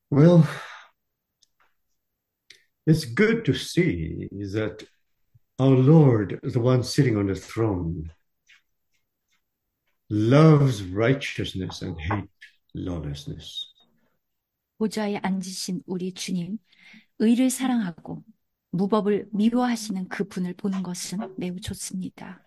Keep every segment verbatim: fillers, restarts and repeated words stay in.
Well, it's good to see that our Lord, the one sitting on the throne, loves righteousness and hates lawlessness. 보좌에 앉으신 우리 주님, 의를 사랑하고 무법을 미워하시는 그 분을 보는 것은 매우 좋습니다.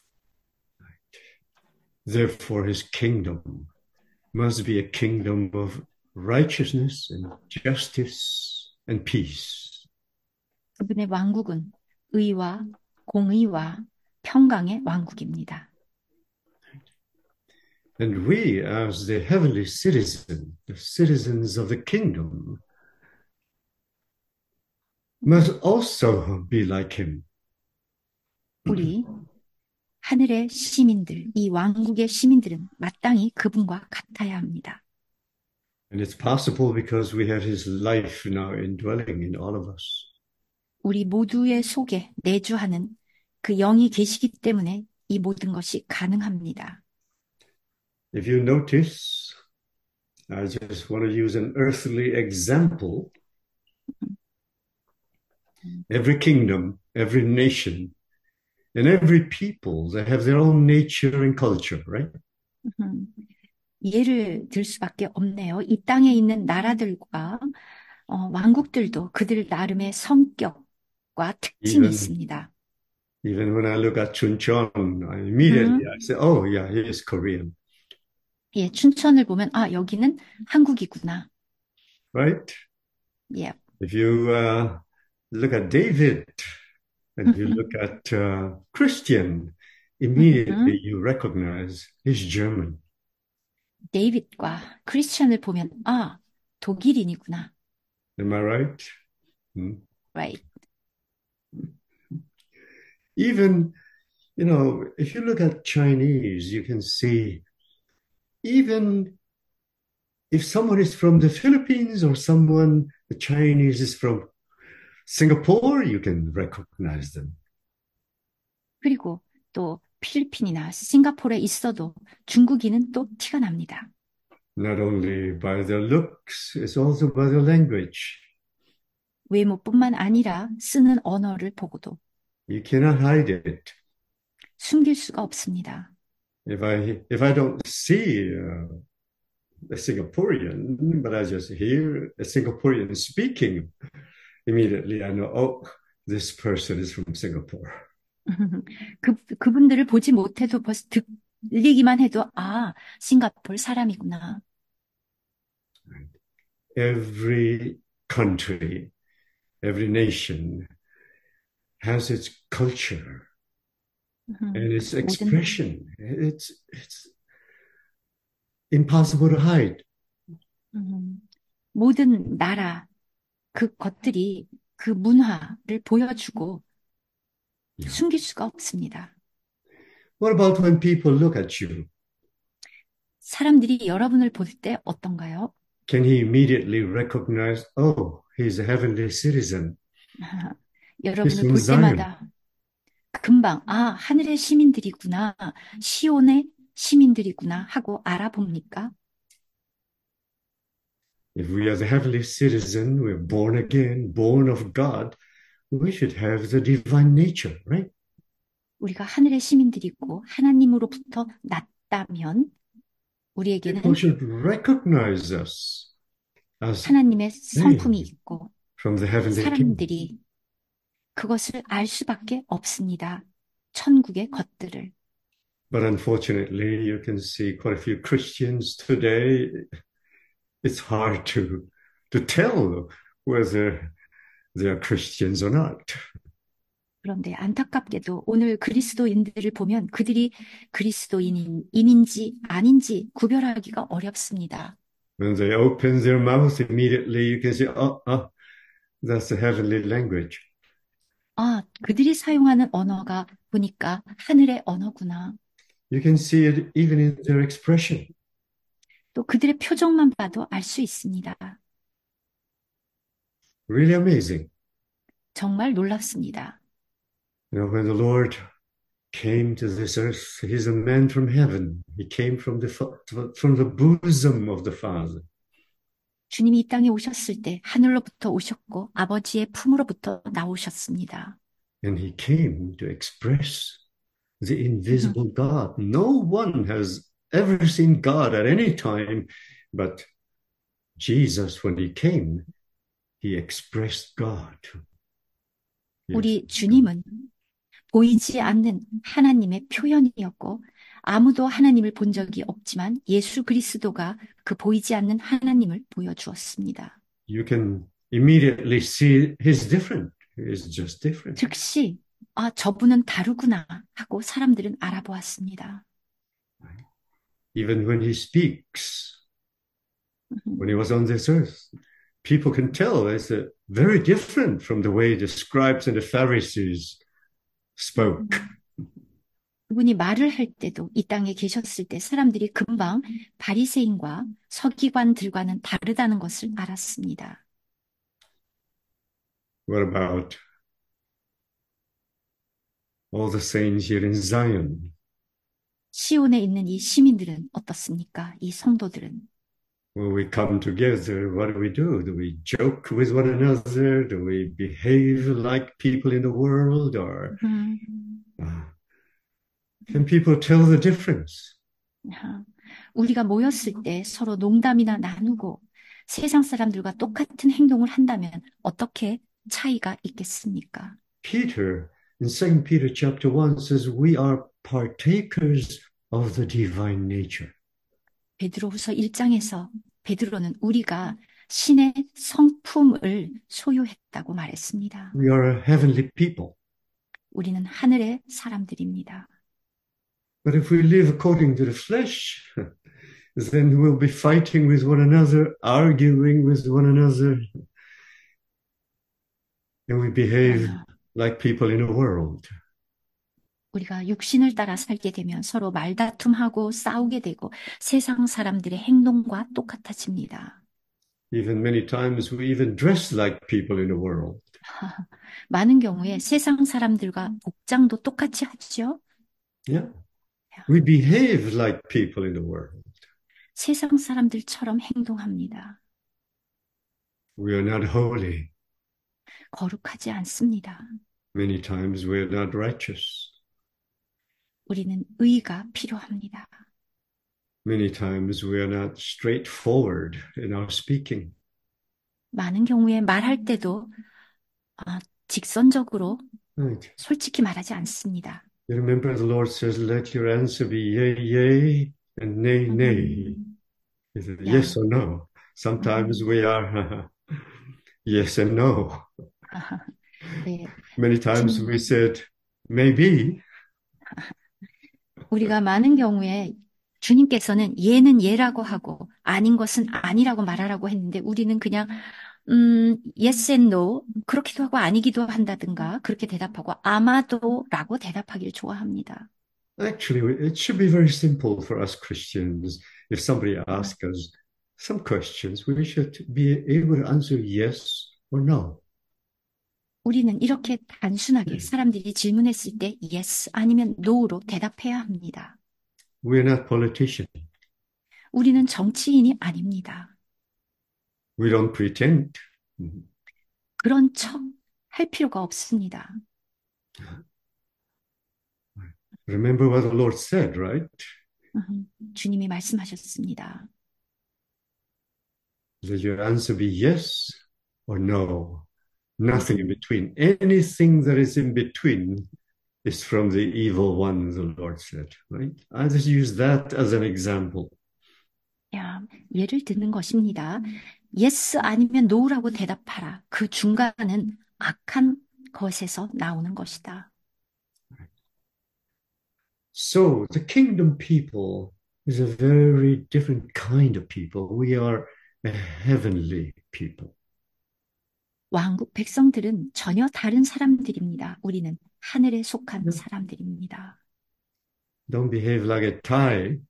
Therefore, his kingdom must be a kingdom of righteousness and justice and peace. 그분의 왕국은 의와 공의와 평강의 왕국입니다. And we, as the heavenly citizen, the citizens of the kingdom, must also be like him. 우리 하늘의 시민들, 이 왕국의 시민들은 마땅히 그분과 같아야 합니다. And it's possible because we have his life now indwelling in all of us. 우리 모두의 속에 내주하는 그 영이 계시기 때문에 이 모든 것이 가능합니다. If you notice, I just want to use an earthly example. Every kingdom, every nation, and every people, they have their own nature and culture, right? 음, 예를 들 수밖에 없네요. 이 땅에 있는 나라들과 어, 왕국들도 그들 나름의 성격과 특징이 Even, 있습니다. even when I look at Chuncheon, I immediately 음, I say, oh yeah, he is Korean, 예, 춘천을 보면 아, 여기는 한국이구나. right? 예. If you uh, look at David and you look at uh, Christian, immediately you recognize he's German. 데이빗과 크리스천을 보면 아, 독일인이구나. Am I right? Hmm. Right. Even, you know, if you look at Chinese, you can see even if someone is from the Philippines or someone, the Chinese is from Singapore, you can recognize them. 그리고 또 필리핀이나 싱가포르에 있어도 중국인은 또 티가 납니다. Not only by their looks, it's also by their language. 외모뿐만 아니라 쓰는 언어를 보고도 You cannot hide it. 숨길 수가 없습니다. If I if I don't see uh, a Singaporean, but I just hear a Singaporean speaking, immediately I know, oh, this person is from Singapore. 그, 그분들을 보지 못해도 벌써 들리기만 해도 아, 싱가포르 사람이구나. Every country, every nation has its culture and its 모든, expression. It's it's impossible to hide. 음, 모든 나라 그 것들이 그 문화를 보여주고 Yeah. 숨길 수가 없습니다. What about when people look at you? 사람들이 여러분을 볼 때 어떤가요? Can he immediately recognize, oh, he's a heavenly citizen. He's 여러분을 from 볼 Zion. 때마다 금방 아, 하늘의 시민들이구나, 시온의 시민들이구나 하고 알아봅니까? If we are the heavenly citizen, we're born again, born of God, we should have the divine nature, right? 우리가 하늘의 시민들이고 하나님으로부터 났다면 우리에게는 People should recognize us as 하나님의 성품이 hey, 있고 from the heavenly kingdom. 사람들이 그것을 알 수밖에 없습니다. 천국의 것들을. But unfortunately, you can see quite a few Christians today. It's hard to to tell whether they are Christians or not. 그런데 안타깝게도 오늘 그리스도인들을 보면 그들이 그리스도인인지 아닌지 구별하기가 어렵습니다. When they open their mouth, immediately you can say, oh, oh, that's the heavenly language. 아, 그들이 사용하는 언어가 보니까 하늘의 언어구나. You can see it even in their expression. 또 그들의 표정만 봐도 알 수 있습니다. Really amazing. 정말 놀랍습니다. You know, when the Lord came to this earth, he's a man from heaven. He came from the from the bosom of the Father. 주님이 이 땅에 오셨을 때 하늘로부터 오셨고 아버지의 품으로부터 나오셨습니다. And he came to express the invisible God. No one has ever seen God at any time, but Jesus, when he came, he expressed God. He 우리 expressed God. 주님은 보이지 않는 하나님의 표현이었고 아무도 하나님을 본 적이 없지만 예수 그리스도가 그 보이지 않는 하나님을 보여주었습니다. You can immediately see he's different. He's just different. 즉시 아, 저분은 다르구나 하고 사람들은 알아보았습니다. Even when he speaks, when he was on this earth, people can tell it's uh, very different from the way the scribes and the Pharisees spoke. 그분이 말을 할 때도 이 땅에 계셨을 때 사람들이 금방 바리새인과 서기관들과는 다르다는 것을 알았습니다. What about all the saints here in Zion? 시온에 있는 이 시민들은 어떻습니까? 이 성도들은 When we come together, what do we do? Do we joke with one another? Do we behave like people in the world? Or 음, uh, can people tell the difference? 아, 우리가 모였을 때 서로 농담이나 나누고 세상 사람들과 똑같은 행동을 한다면 어떻게 차이가 있겠습니까? Peter in Second Peter chapter one says we are partakers of the divine nature. 베드로후서 일 장에서 베드로는 우리가 신의 성품을 소유했다고 말했습니다. We are a heavenly people. 우리는 하늘의 사람들입니다. But if we live according to the flesh, then we'll be fighting with one another, arguing with one another, and we behave like people in the world. 우리가 육신을 따라 살게 되면 서로 말다툼하고 싸우게 되고 세상 사람들의 행동과 똑같아집니다. Even many times we even dress like people in the world. 많은 경우에 세상 사람들과 복장도 똑같이 하죠. Yeah. We behave like people in the world. 세상 사람들처럼 행동합니다. We are not holy. 거룩하지 않습니다. Many times we are not righteous. 우리는 의가 필요합니다. Many times we are not straightforward in our speaking. 많은 경우에 말할 때도 아, 직선적으로 Right. 솔직히 말하지 않습니다. You remember the Lord says, let your answer be yea, yea, and nay, nay. He said, Yeah. yes or no. Sometimes we are yes and no. 네, Many times 진- we said, maybe. 우리가 많은 경우에 주님께서는 예는 예라고 하고 아닌 것은 아니라고 말하라고 했는데 우리는 그냥 음, yes and no 그렇기도 하고 아니기도 한다든가 그렇게 대답하고 아마도라고 대답하기를 좋아합니다. Actually, it should be very simple for us Christians. If somebody asks us some questions, we should be able to answer yes or no. 우리는 이렇게 단순하게 사람들이 질문했을 때 yes 아니면 no로 대답해야 합니다. We're not politicians. 우리는 정치인이 아닙니다. We don't pretend. 그런 척 할 필요가 없습니다. Remember what the Lord said, right? 음, 주님이 말씀하셨습니다. Let your answer be yes or no. Nothing in between. Anything that is in between is from the evil one, the Lord said, right? I just use that as an example. 야, 예를 드는 것입니다. yes 아니면 no라고 대답하라. 그 중간은 악한 것에서 나오는 것이다. So the kingdom people is a very different kind of people. We are a heavenly people. 왕국 백성들은 전혀 다른 사람들입니다. 우리는 하늘에 속한 사람들입니다. Don't behave like a Thai.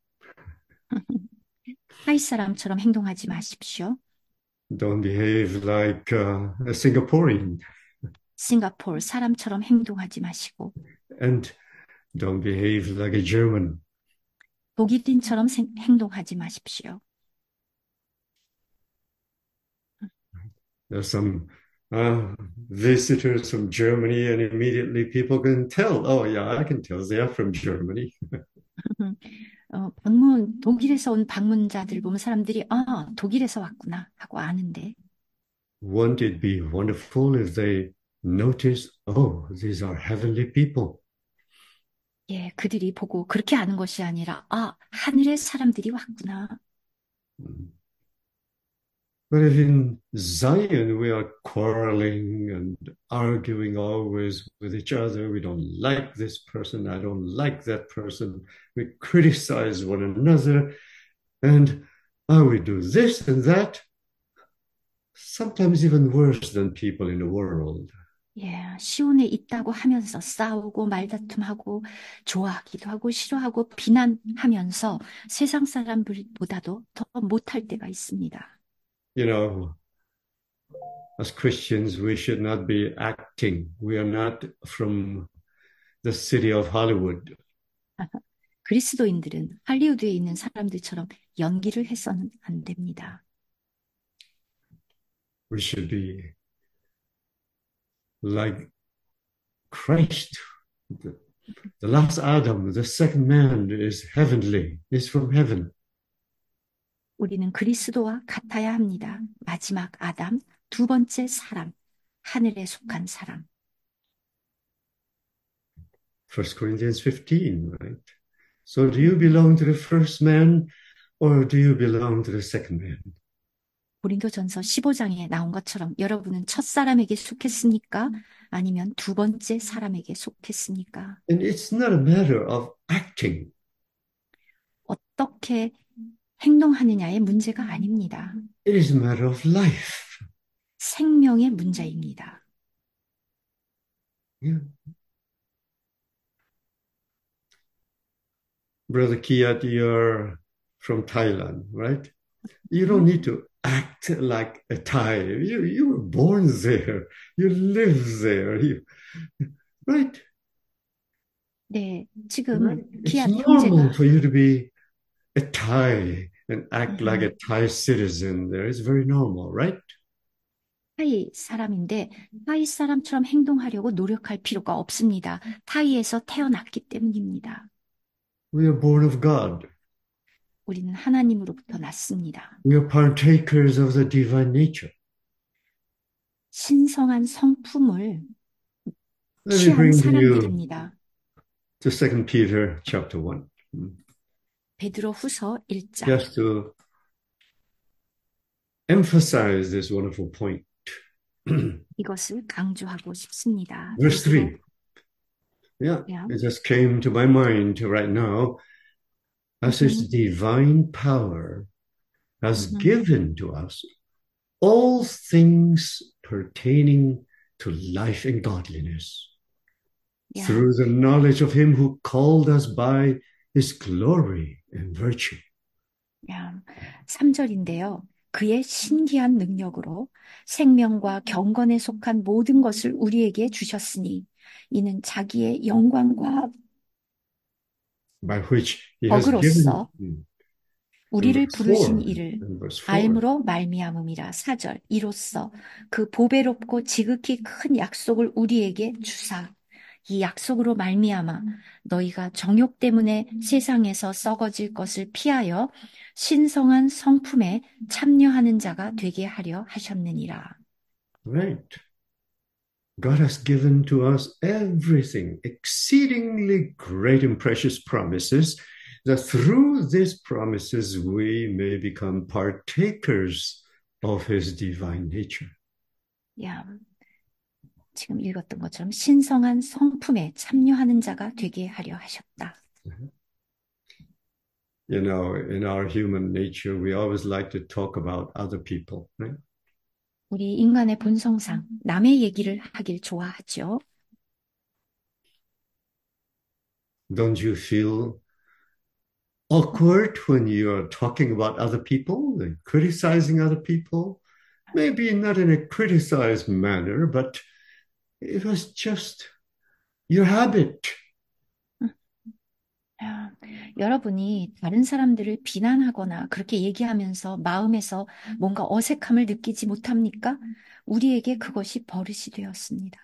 타이 사람처럼 행동하지 마십시오. Don't behave like uh, a Singaporean. 싱가포르 사람처럼 행동하지 마시고 And don't behave like a German. 독일인처럼 생- 행동하지 마십시오. There's some uh, visitors from Germany, and immediately people can tell. Oh, yeah, I can tell they are from Germany. 어, 방문, 독일에서 온 방문자들 보면 사람들이, 아, 독일에서 왔구나 하고 아는데, Won't it be wonderful if they notice, oh, these are heavenly people? 예, 그들이 보고 그렇게 아는 것이 아니라, 아, 하늘의 사람들이 왔구나. But if in Zion we are quarreling and arguing always with each other, we don't like this person, I don't like that person, we criticize one another, and oh, we do this and that, sometimes even worse than people in the world. 예, 시온에 있다고 하면서 싸우고 말다툼하고 좋아하기도 하고 싫어하고 비난하면서 세상 사람들보다도 더 못할 때가 있습니다. You know, as Christians, we should not be acting. We are not from the city of Hollywood. 그리스도인들은 할리우드에 있는 사람들처럼 연기를 해서는 안 됩니다. We should be like Christ. The, the last Adam, the second man is heavenly, is from heaven. 우리는 그리스도와 같아야 합니다. 마지막 아담, 두 번째 사람, 하늘에 속한 사람. First Corinthians fifteen, right? So do you belong to the first man or do you belong to the second man? 고린도전서 십오 장에 나온 것처럼 여러분은 첫 사람에게 속했습니까? 아니면 두 번째 사람에게 속했습니까? And it's not a matter of acting. 어떻게 행동하느냐의 문제가 아닙니다. It is a matter of life. 생명의 문제입니다. Yeah. Brother Kiat, you're from Thailand, right? You don't need to act like a Thai. You, you were born there. You live there. You, right? 네, 지금 Right? It's 키앗 normal 형제가 for you to be a Thai and act like a Thai citizen there. It's very normal, right? 타이 사람인데 타이 사람처럼 행동하려고 노력할 필요가 없습니다. 타이에서 태어났기 때문입니다. We are born of God. 우리는 하나님으로부터 났습니다. We are partakers of the divine nature. 신성한 성품을 Let me 취한 bring to you 사람들입니다. to Second Peter chapter one. 베드로 후서 일 장. Just to emphasize this wonderful point. 이것을 강조하고 싶습니다. Verse 베드로, three. Yeah, Yeah. it just came to my mind right now. As His Mhm. divine power has Mhm. given to us all things pertaining to life and godliness Yeah. through the knowledge of Him who called us by His glory and virtue. 야, 삼 절인데요. 그의 신기한 능력으로 생명과 경건에 속한 모든 것을 우리에게 주셨으니 이는 자기의 영광과 By which He has 덕으로써 given. 우리를 verse 부르신 four, 이를 in verse four. 알므로 말미암음이라. 사 절. 이로써 그 보배롭고 지극히 큰 약속을 우리에게 주사 이 약속으로 말미암아 너희가 정욕 때문에 세상에서 썩어질 것을 피하여 신성한 성품에 참여하는 자가 되게 하려 하셨느니라. Right. God has given to us everything, exceedingly great and precious promises, that through these promises we may become partakers of His divine nature. 야, 지금 읽었던 것처럼 신성한 성품에 참여하는 자가 되게 하려 하셨다. You know, in our human nature, we always like to talk about other people, right? 우리 인간의 본성상 남의 얘기를 하길 좋아하죠. Don't you feel awkward when you are talking about other people and criticizing other people? Maybe not in a criticized manner, but it was just your habit. 아, 여러분이 다른 사람들을 비난하거나 그렇게 얘기하면서 마음에서 뭔가 어색함을 느끼지 못합니까? 우리에게 그것이 버릇이 되었습니다.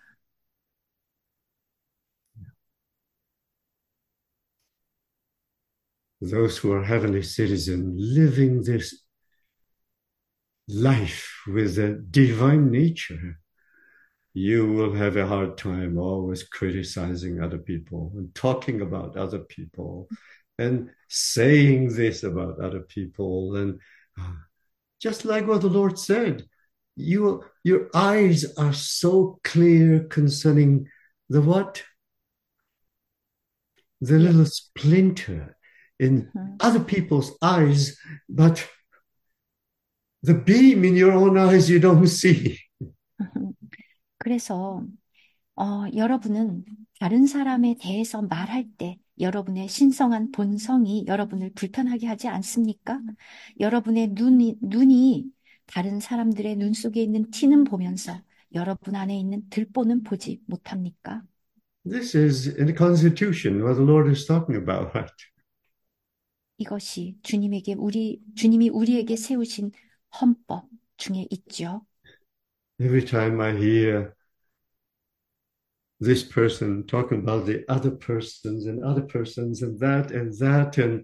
Those who are heavenly citizens living this life with a divine nature, you will have a hard time always criticizing other people and talking about other people and saying this about other people. And uh, just like what the Lord said, you, your eyes are so clear concerning the what? The 예. little splinter in 음, other people's eyes, but the beam in your own eyes you don't see. 음. 그래서 어, 여러분은 다른 사람에 대해서 말할 때 여러분의 신성한 본성이 여러분을 불편하게 하지 않습니까? 여러분의 눈이, 눈이 다른 사람들의 눈 속에 있는 티는 보면서 여러분 안에 있는 들보는 보지 못합니까? This is in the Constitution, what the Lord is talking about, right? 이것이 주님에게 우리, 주님이 우리에게 세우신 헌법 중에 있죠. Every time I hear this person talking about the other persons and other persons and that and that, and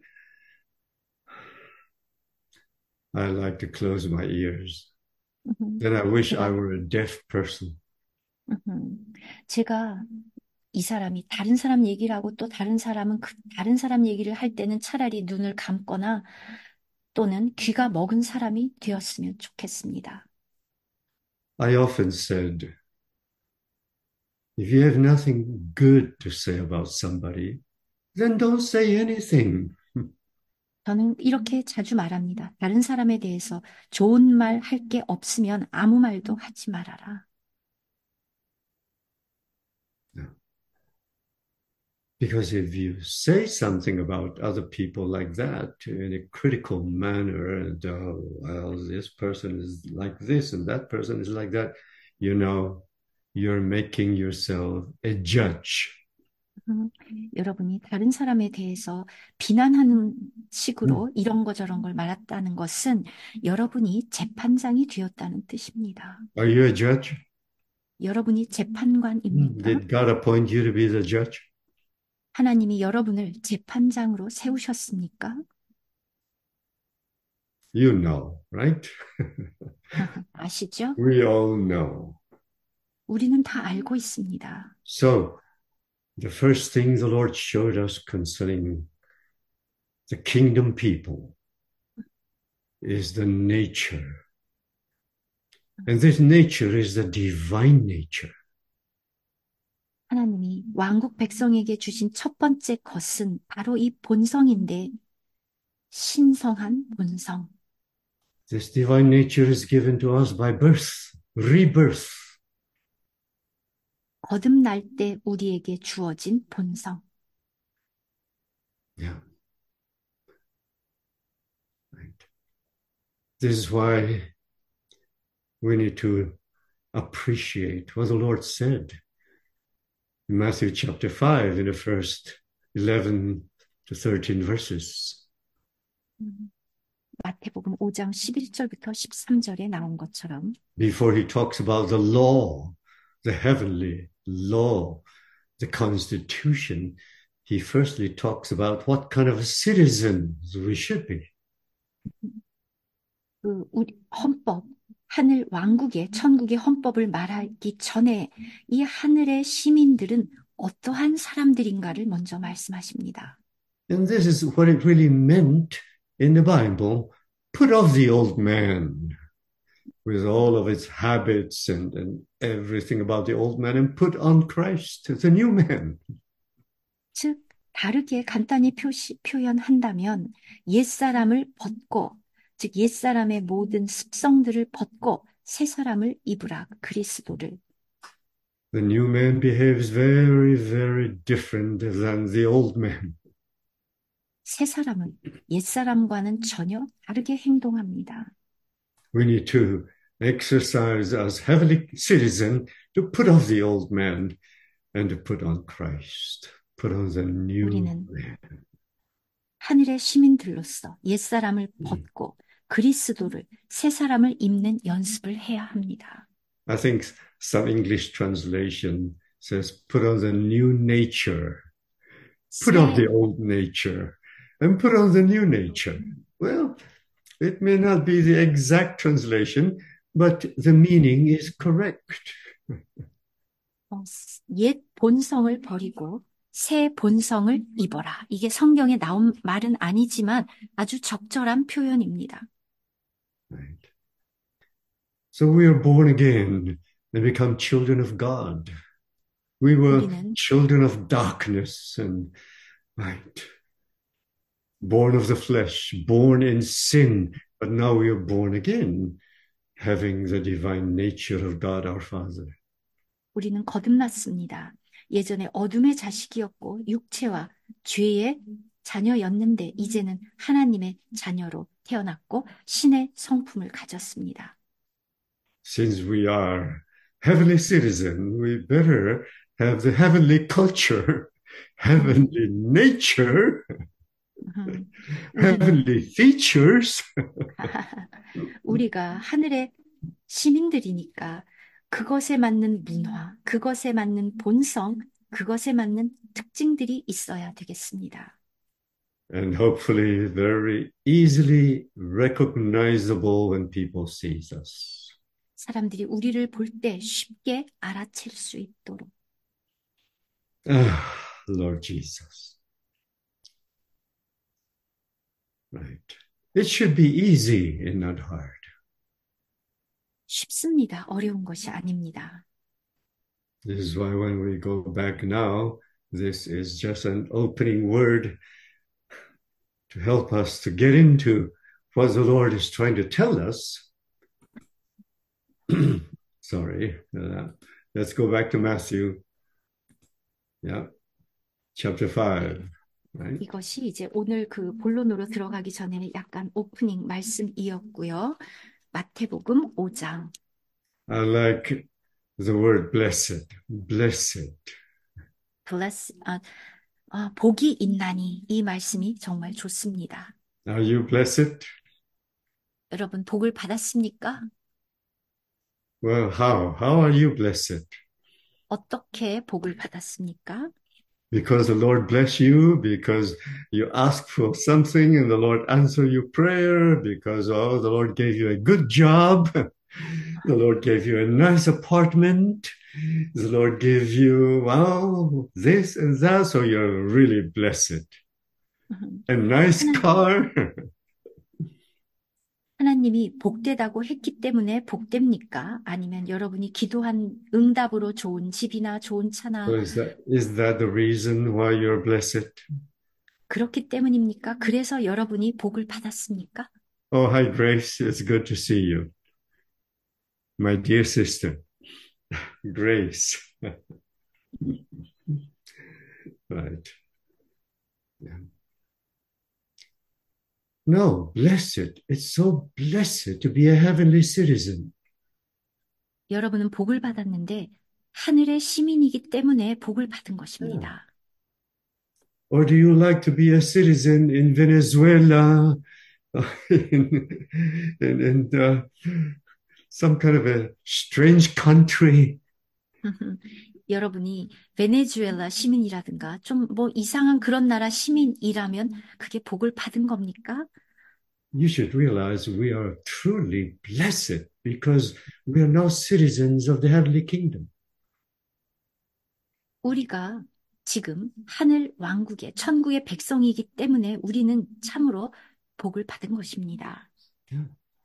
I like to close my ears. 음, Then I wish I 제가, were a deaf person. 음, 제가 이 사람이 다른 사람 얘기를 하고 또 다른 사람은 그 다른 사람 얘기를 할 때는 차라리 눈을 감거나 또는 귀가 먹은 사람이 되었으면 좋겠습니다. I often said, if you have nothing good to say about somebody, then don't say anything. 저는 이렇게 자주 말합니다. 다른 사람에 대해서 좋은 말 할 게 없으면 아무 말도 하지 말아라. Because if you say something about other people like that in a critical manner, and oh, well, this person is like this and that person is like that, you know, you're making yourself a judge. 음, 여러분이 다른 사람에 대해서 비난하는 Mm. 식으로 이런 거 저런 걸 말했다는 것은 여러분이 재판장이 되었다는 뜻입니다. Are you a judge? 여러분이 Mm. 재판관입니까? Did God appoint you to be the judge? 하나님이 여러분을 재판장으로 세우셨습니까? You know, right? 아시죠? We all know. 우리는 다 알고 있습니다. So, the first thing the Lord showed us concerning the kingdom people is the nature. And this nature is the divine nature. 하나님이 왕국 백성에게 주신 첫 번째 것은 바로 이 본성인데 신성한 본성. This divine nature is given to us by birth, rebirth. 거듭날 때 우리에게 주어진 본성. Yeah. Right. This is why we need to appreciate what the Lord said in Matthew chapter five, in the first eleven to thirteen verses. 마태복음 오 장 십일 절부터 십삼 절에 나온 것처럼 Before he talks about the law, the heavenly law, the constitution, he firstly talks about what kind of citizens we should be. 그 우리 헌법, 하늘 왕국의 천국의 헌법을 말하기 전에 이 하늘의 시민들은 어떠한 사람들인가를 먼저 말씀하십니다. And this is what it really meant in the Bible. Put off the old man with all of its habits and, and everything about the old man and put on Christ, the new man. 즉, 다르게 간단히 표시, 표현한다면 옛사람을 벗고, 즉 옛사람의 모든 습성들을 벗고 새 사람을 입으라, 그리스도를. The new man behaves very, very different than the old man. 새 사람은 옛사람과는 전혀 다르게 행동합니다. We need to exercise as heavenly citizens to put off the old man and to put on Christ, put on the new 우리는 man. 하늘의 시민들로서 옛사람을 벗고 그리스도를 새 사람을 입는 연습을 해야 합니다. I think some English translation says, put on the new nature, put off 새 the old nature, and put on the new nature. Well, it may not be the exact translation, but the meaning is correct. 어, 옛 본성을 버리고 새 본성을 입어라. 이게 성경에 나온 말은 아니지만 아주 적절한 표현입니다. Right. So we are born again and become children of God. We were 우리는 children of darkness and right, born of the flesh, born in sin, but now we are born again, having the divine nature of God our Father. 우리는 거듭났습니다. 예전에 어둠의 자식이었고 육체와 죄의 자녀였는데 이제는 하나님의 자녀로 태어났고 신의 성품을 가졌습니다. Since we are heavenly citizens, we better have the heavenly culture, heavenly nature, 음, 우리는 heavenly features. 우리가 하늘의 시민들이니까 그것에 맞는 문화, 그것에 맞는 본성, 그것에 맞는 특징들이 있어야 되겠습니다. And hopefully very easily recognizable when people sees us. 사람들이 우리를 볼 때 쉽게 알아챌 수 있도록. Ah, Lord Jesus. Right. It should be easy and not hard. 쉽습니다. 어려운 것이 아닙니다. This is why when we go back now, this is just an opening word to help us to get into what the Lord is trying to tell us. Sorry. Uh, let's go back to Matthew. Yeah. Chapter five. Right? 이것이 이제 오늘 그 본론으로 들어가기 전에 약간 오프닝 말씀이었고요. 마태복음 오 장. I like the word blessed. Blessed. bless, 아, 아, 복이 있나니 이 말씀이 정말 좋습니다. Are you blessed? 여러분 복을 받았습니까? Well, how? How are you blessed? 어떻게 복을 받았습니까? Because the Lord bless you, because you ask for something and the Lord answer your prayer, because oh, the Lord gave you a good job, the Lord gave you a nice apartment, the Lord gave you wow this and that, so you're really blessed. A nice 하나님, car. 하나님이 복되다고 했기 때문에 복됩니까? 아니면 여러분이 기도한 응답으로 좋은 집이나 좋은 차나 So is that is that the reason why you're blessed? 그렇기 때문입니까? 그래서 여러분이 복을 받았습니까? Oh, hi Grace, it's good to see you, my dear sister, Grace. Right. Yeah. No, blessed. It's so blessed to be a heavenly citizen. 여러분은 복을 받았는데 하늘의 시민이기 때문에 복을 받은 것입니다. Or do you like to be a citizen in Venezuela, in, in, in uh, some kind of a strange country? 여러분이 베네수엘라 시민이라든가 좀 뭐 이상한 그런 나라 시민이라면 그게 복을 받은 겁니까? You should realize we are truly blessed because we are now citizens of the heavenly kingdom. 우리가 지금 하늘 왕국의 천국의 백성이기 때문에 우리는 참으로 복을 받은 것입니다. Yeah.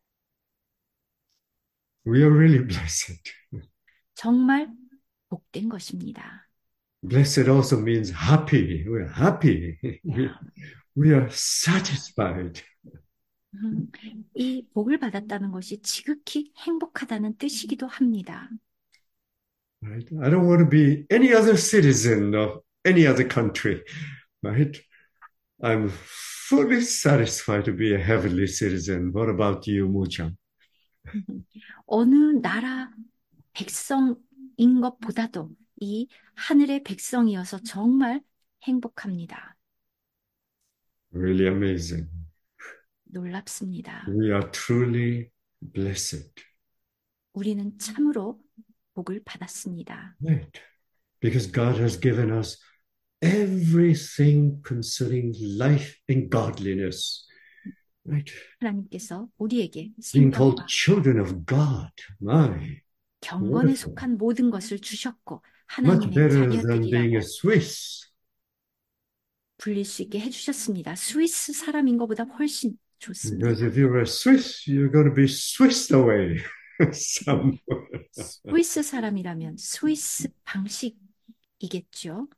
We are really blessed. 정말 복된 것입니다. Blessed also means happy. We're happy. We, we are satisfied. 음, 이 복을 받았다는 것이 지극히 행복하다는 뜻이기도 합니다. Right? I don't want to be any other citizen of any other country. Right? I'm fully satisfied to be a heavenly citizen. What about you, Muchang? 어느 나라 백성인 것보다도 이 하늘의 백성이어서 정말 행복합니다. Really amazing. 놀랍습니다. We are truly blessed. 우리는 참으로 복을 받았습니다. Right. Because God has given us everything concerning life and godliness. Right. 하나님께서 우리에게 Being called 생명과 children of God. My. 경건에 Wonderful. 속한 모든 것을 주셨고 Much 하나님의 better than being a 자녀들이라고 Swiss. 불릴 수 있게 해주셨습니다. 스위스 사람인 것보다 훨씬 좋습니다. Because if you're a Swiss, you're going to be Swissed away somewhere. 스위스 사람이라면 스위스 방식이겠죠.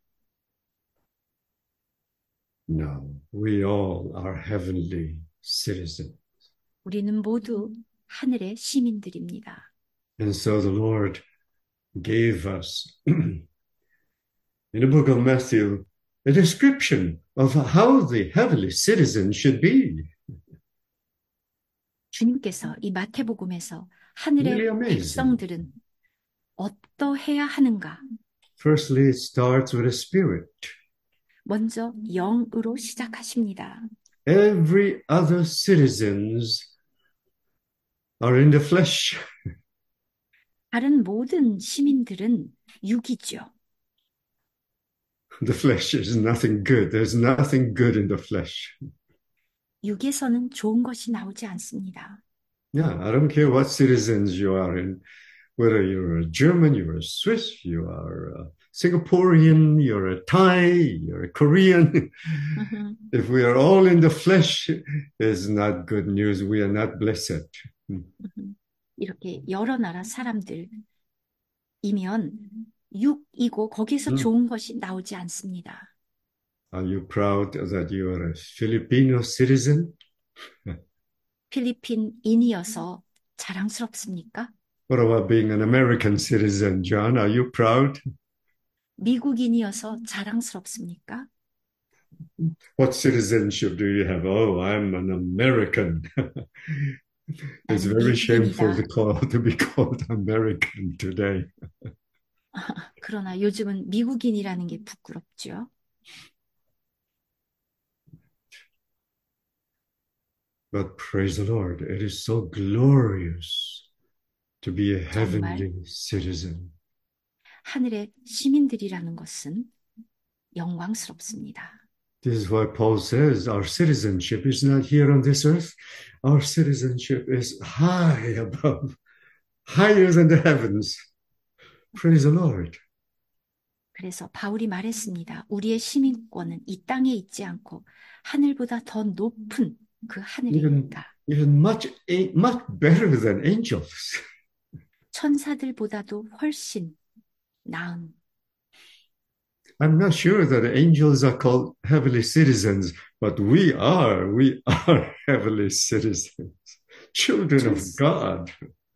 No, we all are heavenly citizens. 우리는 모두 하늘의 시민들입니다. And so the Lord gave us, in the book of Matthew, a description of how the heavenly citizen should be. 주님께서 이 마태복음에서 하늘의 Really amazing. 백성들은 어떠해야 하는가? Firstly, it starts with a spirit. 먼저 영으로 시작하십니다. Every other citizens are in the flesh. 다른 모든 시민들은 육이죠. The flesh is nothing good. There's nothing good in the flesh. 육에서는 좋은 것이 나오지 않습니다. Yeah, I don't care what citizens you are in, whether you're a German, you're a Swiss, you are a Singaporean, you're a Thai, you're a Korean. If we are all in the flesh, it's not good news. We are not blessed. 이렇게 여러 나라 사람들이면 육이고 거기서 음. 좋은 것이 나오지 않습니다. Are you proud that you are a Filipino citizen? 필리핀인이어서 자랑스럽습니까? What about being an American citizen, John? Are you proud? 미국인이어서 자랑스럽습니까? What citizenship do you have? Oh, I'm an American. It's 나는 very shameful to 미국인이다. call to be called American today. 그러나 요즘은 미국인이라는 게 부끄럽죠. But praise the Lord, it is so glorious to be a heavenly citizen. 하늘의 시민들이라는 것은 영광스럽습니다. This is why Paul says our citizenship is not here on this earth. Our citizenship is high above, higher than the heavens. Praise the Lord. 그래서 바울이 말했습니다. 우리의 시민권은 이 땅에 있지 않고 하늘보다 더 높은 그 하늘에 Even, 있다. even much, much better than angels. 천사들보다도 훨씬 나은. I'm not sure that angels are called heavenly citizens, but we are. We are heavenly citizens, children of God.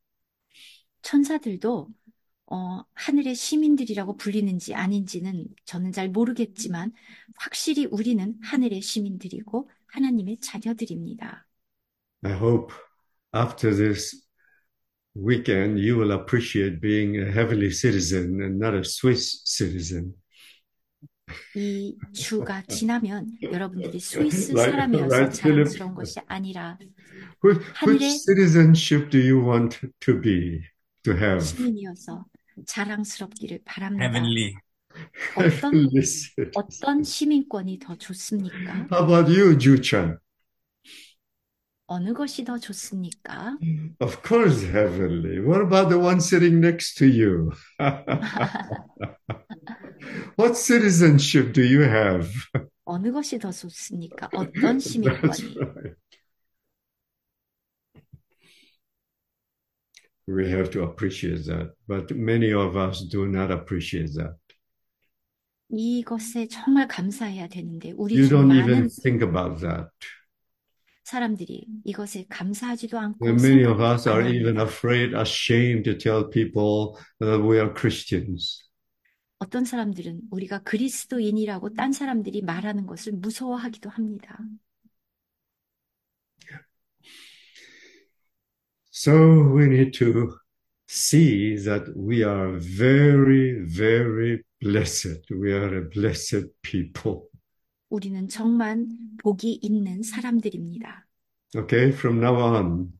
천사들도 어, 하늘의 시민들이라고 불리는지 아닌지는 저는 잘 모르겠지만 확실히 우리는 하늘의 시민들이고 하나님의 자녀들입니다. I hope after this weekend you will appreciate being a heavenly citizen and not a Swiss citizen. 이 주가 지나면 여러분들이 스위스 Right, 사람이어서 right, Philip. 자랑스러운 것이 아니라 Which, which 하늘의 citizenship do you want to be, to have? 시민이어서 자랑스럽기를 바랍니다. Heavenly. 어떤, Heavenly citizen. 어떤 시민권이 더 좋습니까? How about you, Juchan? 어느 것이 더 좋습니까? Of course, heavenly. What about the one sitting next to you? What citizenship do you have? 어느 것이 더 좋습니까? 어떤 That's 시민권이? right. We have to appreciate that, but many of us do not appreciate that. 이것에 정말 감사해야 되는데 우리 You 중 don't even 많은 think about that. 사람들이 이것에 감사하지도 않고 And many of us 생각도 안 are even 합니다. afraid, ashamed to tell people that we are Christians. 어떤 사람들은 우리가 그리스도인이라고 딴 사람들이 말하는 것을 무서워하기도 합니다. So we need to see that we are very, very blessed. We are a blessed people. 우리는 정말 복이 있는 사람들입니다. Okay, from now on,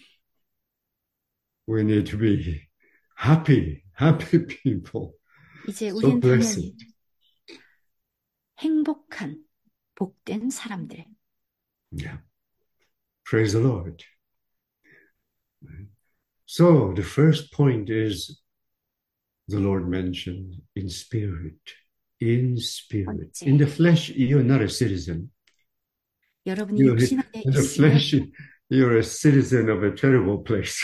we need to be happy, happy people. 이제 So 우리는 blessed. 당연히 행복한, 복된 사람들. Yeah. Praise the Lord. So the first point is the Lord mentioned in spirit. In spirit. 번째, In the flesh, you're not a citizen. 여러분이 You're, 육신 안에 in the 있으면 flesh, you're a citizen of a terrible place.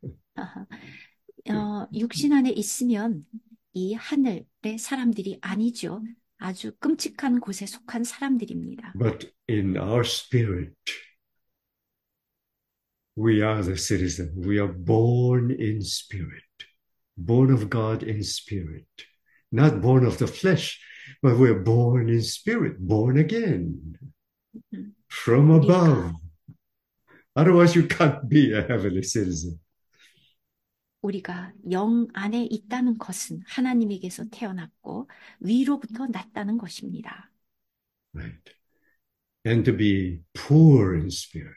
어, 육신 안에 있으면 이 하늘의 사람들이 아니죠. 아주 끔찍한 곳에 속한 사람들입니다. But in our spirit, we are the citizen. We are born in spirit. Born of God in spirit. Not born of the flesh, but we're born in spirit. Born again. From above. Otherwise, you can't be a heavenly citizen. 우리가 영 안에 있다는 것은 하나님에게서 태어났고 위로부터 났다는 것입니다. Right. And to be poor in spirit.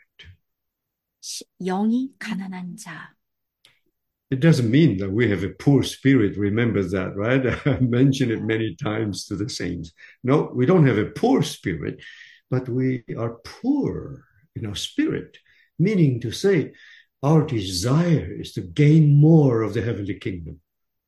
영이 가난한 자. It doesn't mean that we have a poor spirit. Remember that, right? I mentioned it many times to the saints. No, we don't have a poor spirit, but we are poor in our spirit, meaning to say our desire is to gain more of the heavenly kingdom.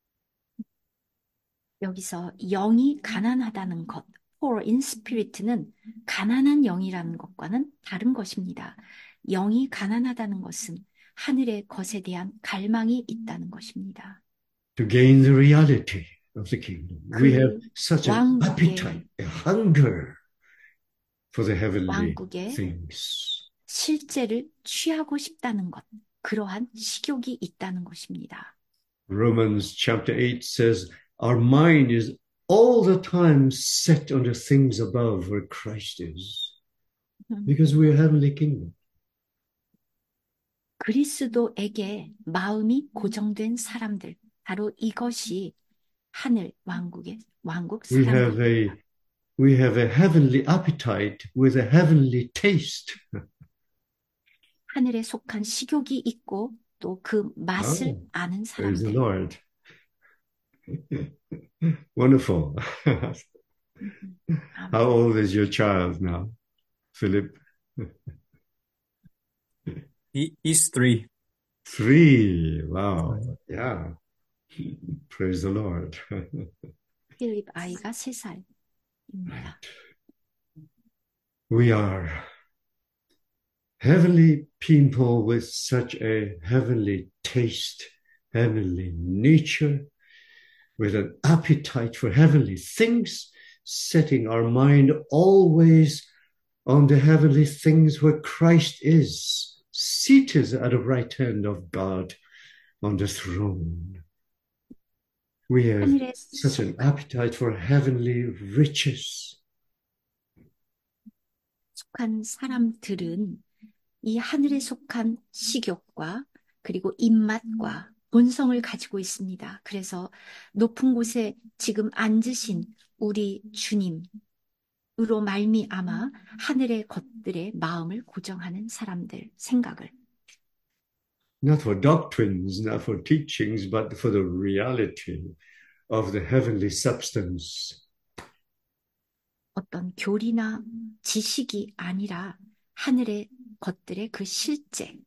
여기서 영이 가난하다는 것, poor in spirit는 가난한 영이라는 것과는 다른 것입니다. 영이 가난하다는 것은 하늘의 것에 대한 갈망이 있다는 것입니다. To gain the reality of the kingdom. We have such an 왕국의, appetite, a hunger for the heavenly 왕국의 things. 실제를 취하고 싶다는 것, 그러한 식욕이 있다는 것입니다. Romans chapter eight says, our mind is all the time set on the things above where Christ is. Because we are heavenly kingdom. 그리스도에게 마음이 고정된 사람들, 바로 이것이 하늘 왕국의 왕국 We have 사람들입니다. a we have a heavenly appetite with a heavenly taste. 하늘에 속한 식욕이 있고 또 그 맛을 Oh, 아는 praise the 사람들. Lord. Wonderful. How old is your child now, Philip? He, he's three. Three. Wow. Yeah. Praise the Lord. 필립 아이가 세 살입니다. We are heavenly people with such a heavenly taste, heavenly nature, with an appetite for heavenly things, setting our mind always on the heavenly things where Christ is, seated at the right hand of God on the throne. We have such an appetite for heavenly riches. 속한 사람들은 이 하늘에 속한 식욕과 그리고 입맛과 본성을 가지고 있습니다. 그래서 높은 곳에 지금 앉으신 우리 주님으로 말미암아 하늘의 것들의 마음을 고정하는 사람들, 생각을. Not for doctrines, not for teachings, but for the reality of the heavenly substance. 어떤 교리나 지식이 아니라 하늘의 것들의 그 실제.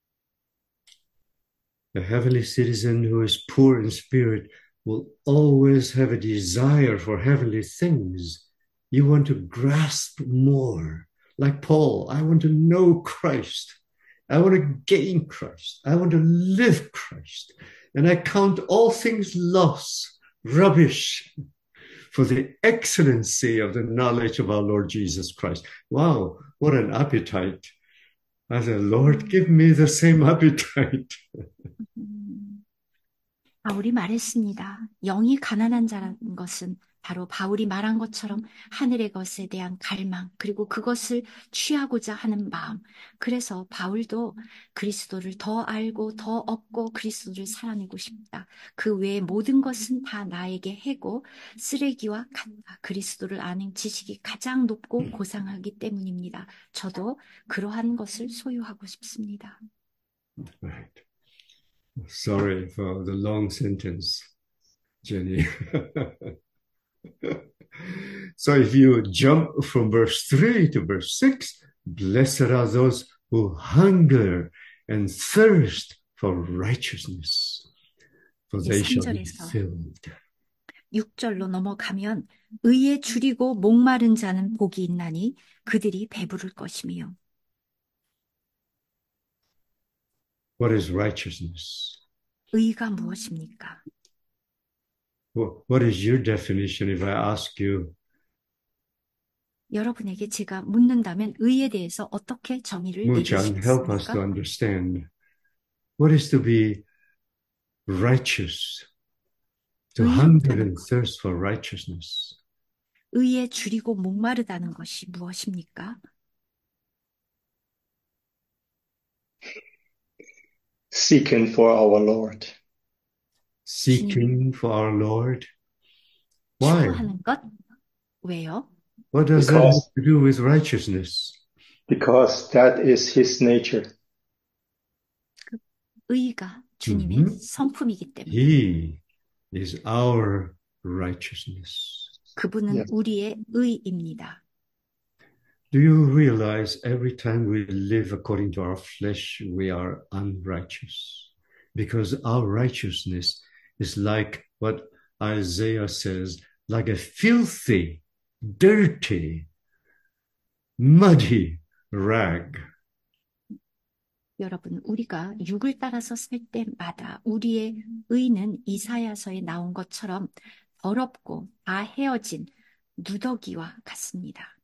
The heavenly citizen who is poor in spirit will always have a desire for heavenly things. You want to grasp more. Like Paul, I want to know Christ. I want to gain Christ. I want to live Christ. And I count all things loss, rubbish, for the excellency of the knowledge of our Lord Jesus Christ. Wow, what an appetite. I said, Lord, give me the same appetite. 바울이 말했습니다. 영이 가난한 자라는 것은 바로 바울이 말한 것처럼 하늘의 것에 대한 갈망, 그리고 그것을 취하고자 하는 마음. 그래서 바울도 그리스도를 더 알고 더 얻고 그리스도를 살아내고 싶다. 그 외의 모든 것은 다 나에게 해고 쓰레기와 같다. 그리스도를 아는 지식이 가장 높고 고상하기 때문입니다. 저도 그러한 것을 소유하고 싶습니다. Right. Sorry for the long sentence, Jenny. So if you jump from verse three to verse six, blessed are those who hunger and thirst for righteousness, for they shall be 삼 절에서 filled. 육 절로 넘어가면 의에 줄이고 목마른 자는 복이 있나니 그들이 배부를 것이며. What is righteousness? 의가 무엇입니까? What is your definition if I ask you? 여러분에게 제가 묻는다면 의에 대해서 어떻게 정의를 Muchan, help us to 내리시겠습니까? understand. What is to be righteous? To hunger and thirst for righteousness. 의에 줄이고 목마르다는 것이 무엇입니까? Seeking for our Lord. Seeking for our Lord. Why? 추구하는 것? 왜요? What does that Because, have to do with righteousness? because that is his nature. 의가 주님의 Mhm. 성품이기 때문에. He is our righteousness. 그분은 Yes. 우리의 의입니다. Do you realize every time we live according to our flesh, we are unrighteous? Because our righteousness is like what Isaiah says, like a filthy, dirty, muddy rag. 여러분, 우리가 육을 따라서 살 때마다 우리의 의는 이사야서에 나온 것처럼 더럽고 다 헤어진 누더기와 같습니다.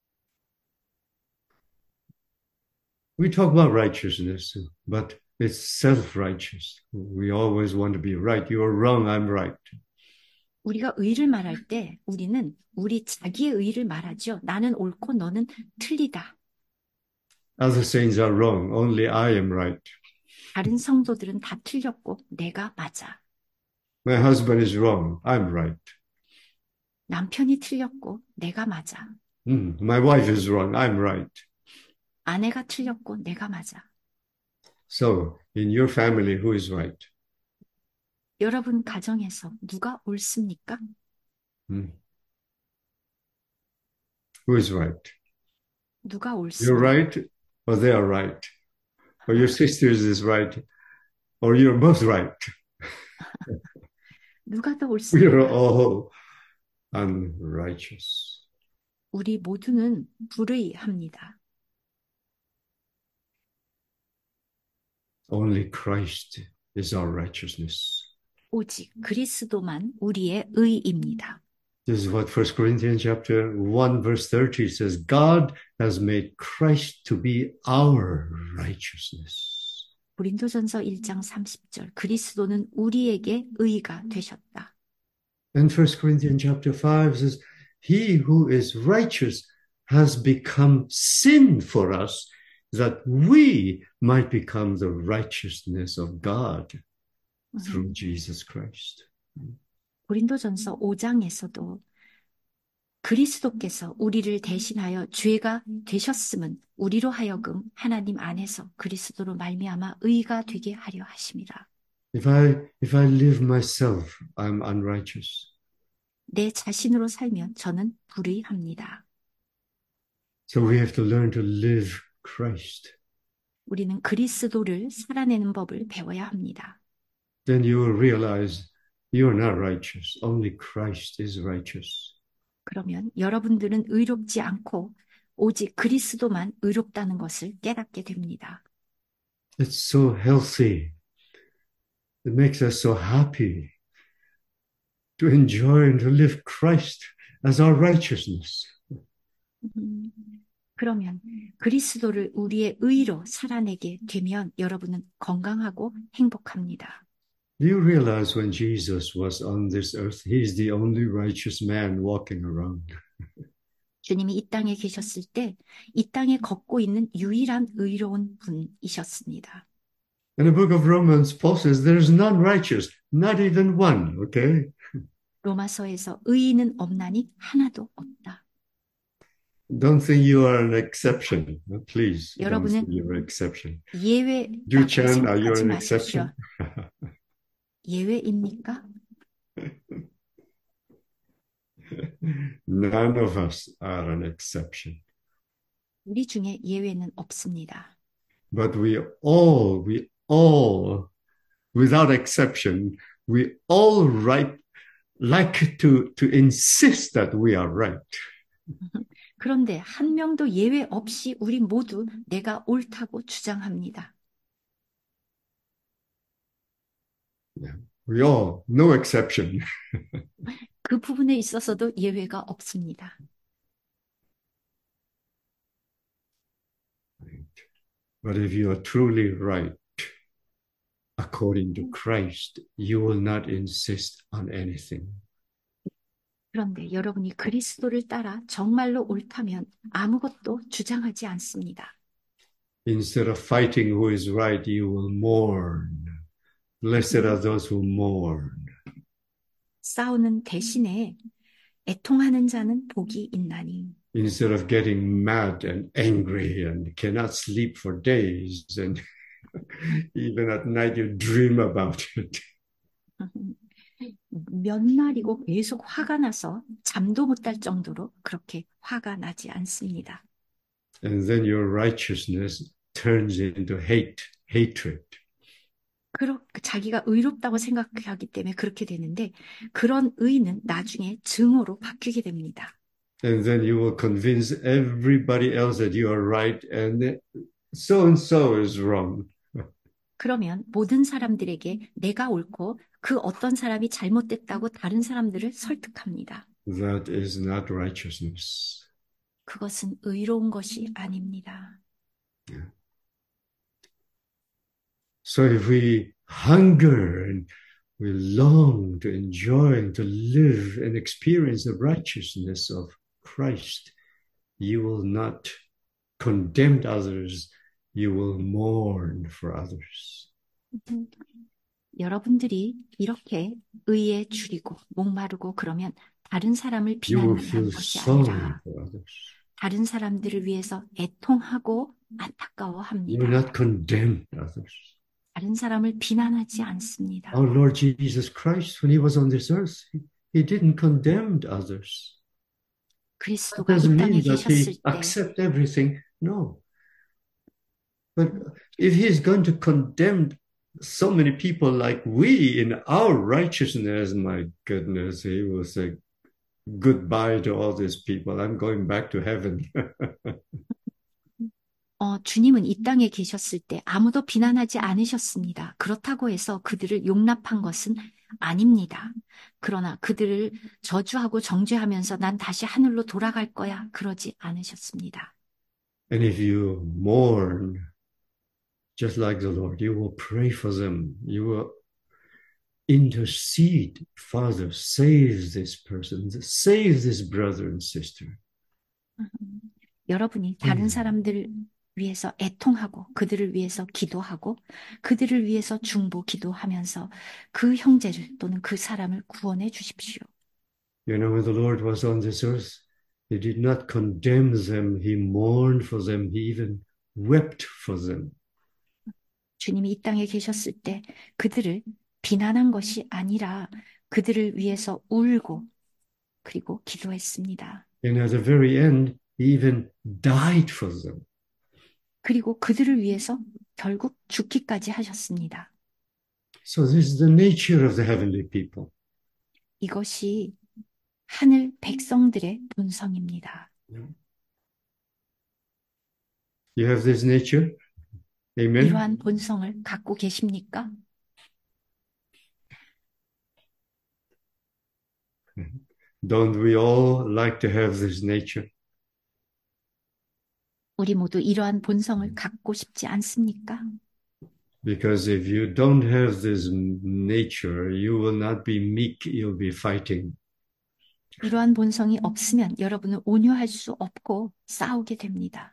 We talk about righteousness, but it's self-righteous. We always want to be right. You're wrong, I'm right. 우리가 의를 말할 때 우리는 우리 자기의 의를 말하죠. 나는 옳고 너는 틀리다. Other saints are wrong, only I am right. 다른 성도들은 다 틀렸고 내가 맞아. My husband is wrong, I'm right. 남편이 틀렸고 내가 맞아. Mm, my wife is wrong, I'm right. 아내가 틀렸고 내가 맞아. So, in your family, who is right? 여러분 가정에서 누가 옳습니까? Mm. Who is right? 누가 You're 옳습니까? right, or they are right. Or your sisters is right, or you're both right. 누가 더 We 옳습니까? are all unrighteous. 우리 모두는 불의합니다. Only Christ is our righteousness. 오직 그리스도만 우리의 의입니다. This is what First Corinthians chapter one verse thirty says. God has made Christ to be our righteousness. 고린도전서 일 장 삼십 절 그리스도는 우리에게 의가 되셨다. And First Corinthians chapter five says, He who is righteous has become sin for us, that we might become the righteousness of God through Jesus Christ. 고린도전서 오 장에서도 그리스도께서 우리를 대신하여 죄가 되셨음은 우리로 하여금 하나님 안에서 그리스도로 말미암아 의가 되게 하려 하심이라. If I if I live myself, I'm unrighteous. 내 자신으로 살면 저는 불의합니다. So we have to learn to live Christ. 우리는 그리스도를 살아내는 법을 배워야 합니다. Then you will realize you are not righteous. Only Christ is righteous. 그러면 여러분들은 의롭지 않고 오직 그리스도만 의롭다는 것을 깨닫게 됩니다. It's so healthy. It makes us so happy to enjoy and to live Christ as our righteousness. 음, 그러면 그리스도를 우리의 의로 살아내게 되면 여러분은 건강하고 행복합니다. Do you realize when Jesus was on this earth, he's the only righteous man walking around? 주님이 이 땅에 계셨을 때 이 땅에 걷고 있는 유일한 의로운 분이셨습니다. In the book of Romans, Paul says there's none righteous, not even one, okay? 로마서에서 의인은 없나니 하나도 없다. Don't think you are an exception. Please, don't 여러분은 think you're an exception. 예외라고 Ju-chan, are you 생각하지 an 마십시오. exception? 예외입니까? None of us are an exception. 우리 중에 예외는 없습니다. But we all, we all, without exception, we all right, like to, to insist that we are right. 그런데 한 명도 예외 없이 우리 모두 내가 옳다고 주장합니다. Yeah. We all, no exception. 그 부분에 있어서도 예외가 없습니다. But if you are truly right, according to Christ, you will not insist on anything. 그런데 여러분이 그리스도를 따라 정말로 옳다면 아무것도 주장하지 않습니다. Instead of fighting who is right, you will mourn. Blessed are those who mourn. 싸우는 대신에 애통하는 자는 복이 있나니. Instead of getting mad and angry and cannot sleep for days and even at night you dream about it. 몇 날이고 계속 화가 나서 잠도 못 잘 정도로 그렇게 화가 나지 않습니다. And then your righteousness turns into hate, hatred. 그렇, 자기가 의롭다고 생각하기 때문에 그렇게 되는데 그런 의는 나중에 증오로 바뀌게 됩니다. And then you will convince everybody else that you are right and so and so is wrong. 그러면 모든 사람들에게 내가 옳고 그 어떤 사람이 잘못됐다고 다른 사람들을 설득합니다. That is not righteousness. 그것은 의로운 것이 아닙니다. Yeah. So if we hunger and we long to enjoy and to live and experience the righteousness of Christ, you will not condemn others, you will mourn for others. 여러분들이 이렇게 의에 줄이고 목마르고 그러면 다른 사람을 You will 비난하는 feel 것이 sorry 아니라 for others. 다른 사람들을 위해서 애통하고 You 안타까워합니다. will not condemn others. 다른 사람을 비난하지 않습니다. Our Lord Jesus Christ, when he was on this earth, he, he didn't condemn others. That 그리스도가 doesn't 이 땅에 mean that 계셨을 he 때 accept everything. No. But if he's going to condemn so many people like we in our righteousness, my goodness, he will say goodbye to all these people. I'm going back to heaven. 어, 주님은 이 땅에 계셨을 때 아무도 비난하지 않으셨습니다. 그렇다고 해서 그들을 용납한 것은 아닙니다. 그러나 그들을 저주하고 정죄하면서 난 다시 하늘로 돌아갈 거야. 그러지 않으셨습니다. And if you mourn, just like the Lord, you will pray for them. You will intercede. Father, save this person. Save this brother and sister. 여러분이 다른 음. 사람들을 위해서 애통하고 그들을 위해서 기도하고 그들을 위해서 중보 기도하면서 그 형제를 또는 그 사람을 구원해 주십시오. You know, when the Lord was on this earth, he did not condemn them. He mourned for them. He even wept for them. 주님이 이 땅에 계셨을 때 그들을 비난한 것이 아니라 그들을 위해서 울고 그리고 기도했습니다. And at the very end, he even died for them. 그리고 그들을 위해서 결국 죽기까지 하셨습니다. So this is the nature of the heavenly people. 이것이 하늘 백성들의 본성입니다. You have this nature? Amen? 이러한 본성을 갖고 계십니까? Don't we all like to have this nature? 우리 모두 이러한 본성을 갖고 싶지 않습니까? Because if you don't have this nature, you will not be meek, you'll be fighting. 이러한 본성이 없으면 여러분은 온유할 수 없고 싸우게 됩니다.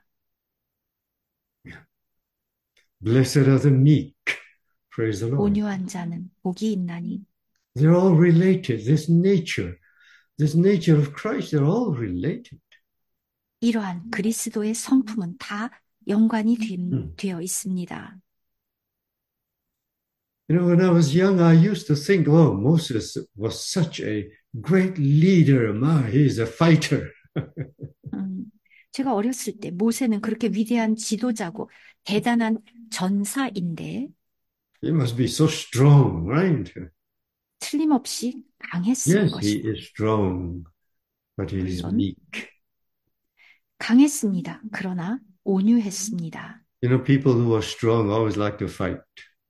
Blessed are the meek. Praise the Lord. 온유한 자는 복이 있나니. They're all related. This nature, this nature of Christ, they're all related. 이러한 그리스도의 성품은 다 연관이 되, 음. 되어 있습니다. You know, when I was young, I used to think, oh, Moses was such a great leader. Ma, he's a fighter. 음, 제가 어렸을 때 모세는 그렇게 위대한 지도자고 대단한 전사인데 He must be so strong, right? 틀림없이 강했을 Yes, he 것이다. is strong, but he is 물론 meek. 강했습니다. 그러나 온유했습니다. You know, people who are strong always like to fight.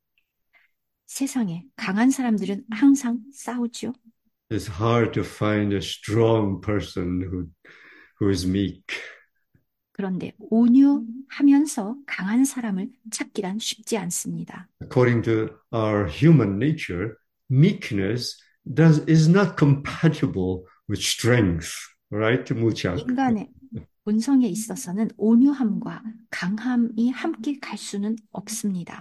세상에 강한 사람들은 항상 싸우죠. It's hard to find a strong person who, who is meek. 그런데 온유하면서 강한 사람을 찾기란 쉽지 않습니다. According to our human nature, meekness does is not compatible with strength, right? 무작. 인간의 본성에 있어서는 온유함과 강함이 함께 갈 수는 없습니다.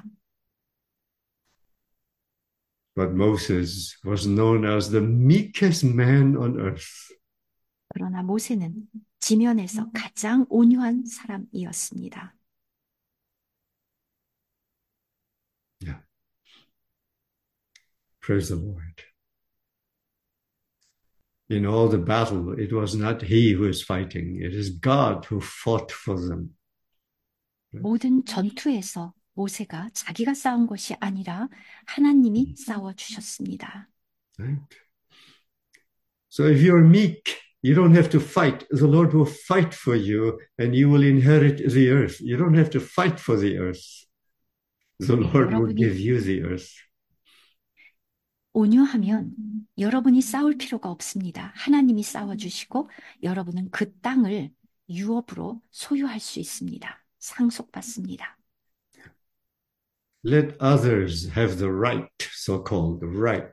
But Moses was known as the meekest man on earth. 그러나 모세는 지면에서 가장 온유한 사람이었습니다. Yeah. Praise the Lord. In all the battle, it was not he who is fighting. It is God who fought for them. 모든 전투에서 모세가 자기가 싸운 것이 아니라 하나님이 싸워주셨습니다. Right? So if you're meek, you don't have to fight. The Lord will fight for you and you will inherit the earth. You don't have to fight for the earth. The Lord will 여러분이 give you the earth. 온유하면 여러분이 싸울 필요가 없습니다. 하나님이 싸워주시고 여러분은 그 땅을 유업으로 소유할 수 있습니다. 상속받습니다. Let others have the right, so-called right.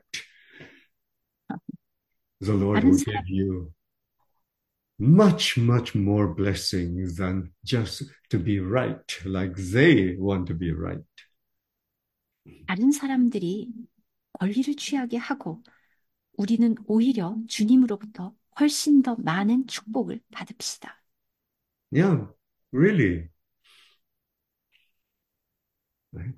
The Lord 다른 will 사람, give you much, much more blessing than just to be right, like they want to be right. 다른 사람들이 권리를 취하게 하고 우리는 오히려 주님으로부터 훨씬 더 많은 축복을 받읍시다. Yeah, really. Right.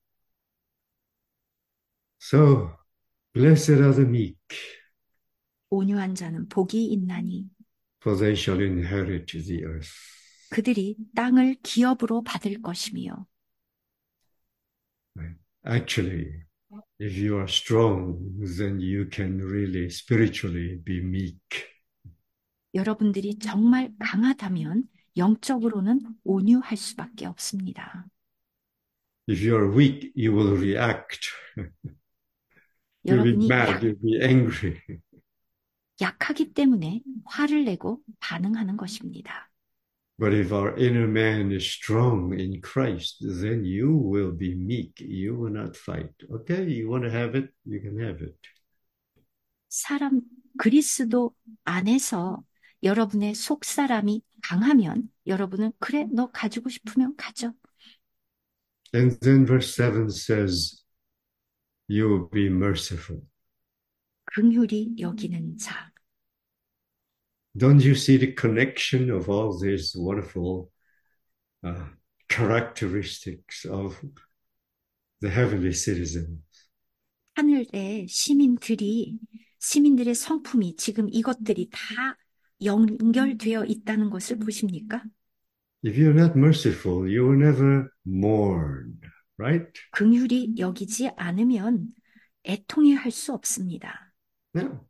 So, blessed are the meek, 온유한 자는 복이 있나니 for they shall inherit the earth. 그들이 땅을 기업으로 받을 것이며 Right. Actually, if you are strong, then you can really spiritually be meek. 여러분들이 정말 강하다면 영적으로는 온유할 수밖에 없습니다. If you are weak, you will react. You'll be 여러분이 mad, 약, you'll be angry. 약하기 때문에 화를 내고 반응하는 것입니다. But if our inner man is strong in Christ, then you will be meek. You will not fight. Okay, you want to have it? You can have it. 사람 그리스도 안에서 여러분의 속사람이 강하면 여러분은 그래 너 가지고 싶으면 가져. And then verse seven says, you will be merciful. 긍휼히 여기는 자. Don't you see the connection of all these wonderful uh, characteristics of the heavenly citizen? 하늘의 시민들이 시민들의 성품이 지금 이것들이 다 연결되어 있다는 것을 보십니까? If you're not merciful, you will never mourn, right? 긍휼히 여기지 않으면 애통해 할 수 없습니다. No.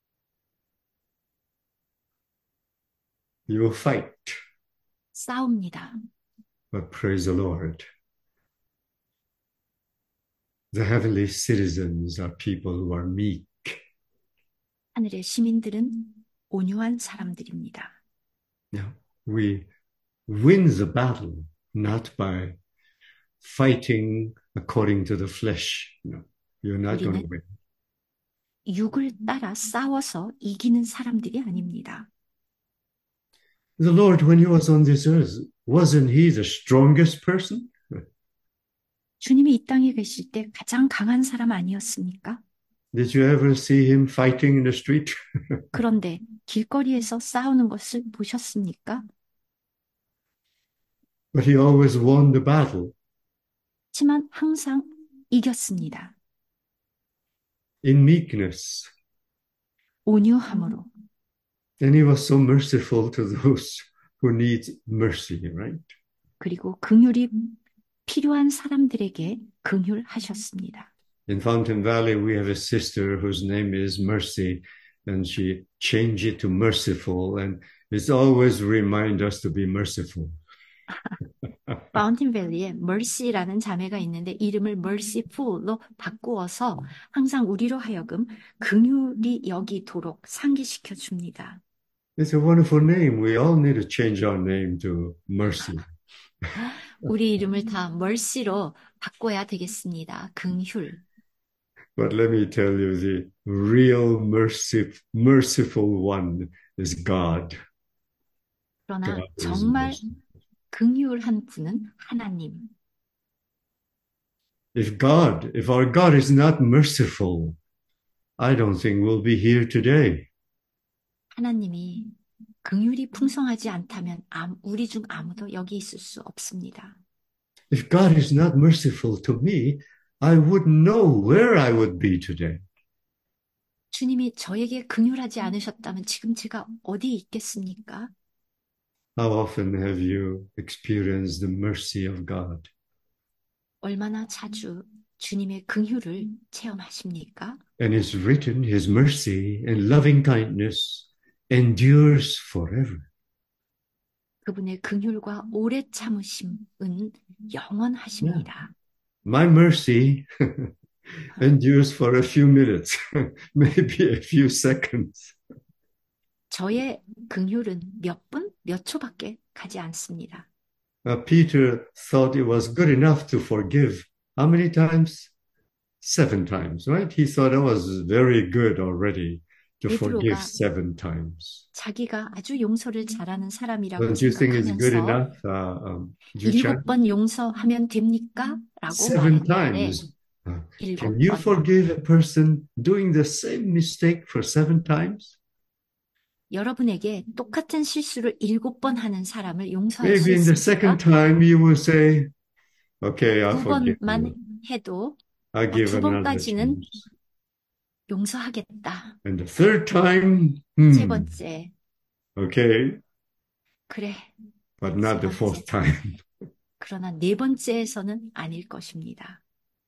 You will fight, 싸웁니다. but praise the Lord. The heavenly citizens are people who are meek. 하늘의 시민들은 온유한 사람들입니다. Yeah. We win the battle not by fighting according to the flesh. No, you're not going to 우리는 win. 육을 따라 싸워서 이기는 사람들이 아닙니다. The Lord, when he was on this earth, wasn't he the strongest person? 주님이 이 땅에 계실 때 가장 강한 사람 아니었습니까? Did you ever see him fighting in the street? 그런데 길거리에서 싸우는 것을 보셨습니까? But he always won the battle. 하지만 항상 이겼습니다. In meekness. 온유함으로. And he was so merciful to those who need mercy, right? 그리고 긍휼이 필요한 사람들에게 긍휼하셨습니다. In Fountain Valley, we have a sister whose name is Mercy, and she changed it to merciful, and it's always remind us to be merciful. 파운틴밸리에 mercy라는 자매가 있는데 이름을 merciful로 바꾸어서 항상 우리로 하여금 긍휼히 여기도록 상기시켜 줍니다. It's a wonderful name. We all need to change our name to Mercy. 우리 이름을 다 mercy로 바꿔야 되겠습니다. 긍휼. But let me tell you, the real mercy, merciful one is God. 그러나 God is 정말 merciful. 긍휼한 분은 하나님. If God, if our God is not merciful, I don't think we'll be here today. 하나님이 긍휼이 풍성하지 않다면 우리 중 아무도 여기 있을 수 없습니다. If God is not merciful to me, I wouldn't know where I would be today. 주님이 저에게 긍휼하지 않으셨다면 지금 제가 어디 있겠습니까? How often have you experienced the mercy of God? 얼마나 자주 주님의 긍휼을 체험하십니까? And it's written, His mercy and loving kindness endures forever. 그분의 긍휼과 오래 참으심은 영원하십니다. My mercy endures for a few minutes, maybe a few seconds. 저의 긍휼은 몇 분, 몇 초밖에 가지 않습니다. Uh, Peter thought it was good enough to forgive. How many times? Seven times, right? He thought it was very good already to forgive 베드로가 seven times. 자기가 아주 용서를 잘하는 사람이라고 Don't you think it's good 생각하면서 enough? Uh, um, Juchan? 일곱 번 용서하면 됩니까? 라고 Seven 말했는데 times. Uh, 일곱 Can you 번. forgive a person doing the same mistake for seven times? 여러분에게 똑같은 실수를 일곱 번 하는 사람을 용서할 수 Maybe in the second 있습니까? time you will say, okay, I'll 두 forgive 번만 you. 해도 I'll 어, give 두 another 번까지는 chance. 용서하겠다. And the third time, 세 hmm, 번째, okay, 그래. but not the 세 fourth 번째. time. 그러나 네 번째에서는 아닐 것입니다.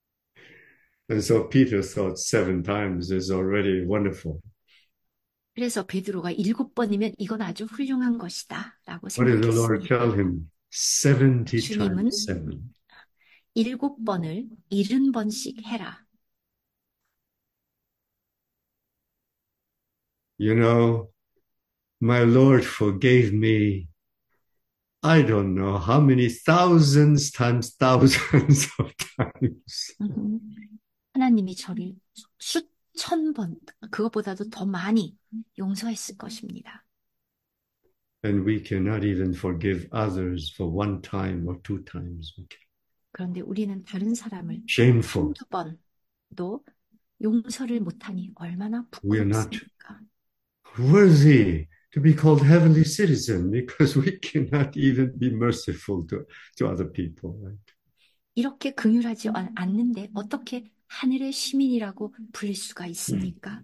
And so Peter thought seven times is already wonderful. 그래서 베드로가 일곱 번이면 이건 아주 훌륭한 것이다 라고 What did the Lord 생각했습니다. tell him? seventy 주님은 times seven. 일곱 번을 일흔 번씩 해라. You know, my Lord forgave me. I don't know how many thousands times thousands of times. 음, 하나님이 저를 수천 번, 그것보다도 더 많이 용서했을 것입니다. And we cannot even forgive others for one time or two times. Okay. 그런데 우리는 다른 사람을 Shameful. 한두 번도 용서를 못하니 얼마나 We are not 부끄럽습니까? worthy to be called heavenly citizen because we cannot even be merciful to, to other people. Right? 이렇게 긍휼하지 않는데 어떻게 하늘의 시민이라고 불릴 수가 있습니까?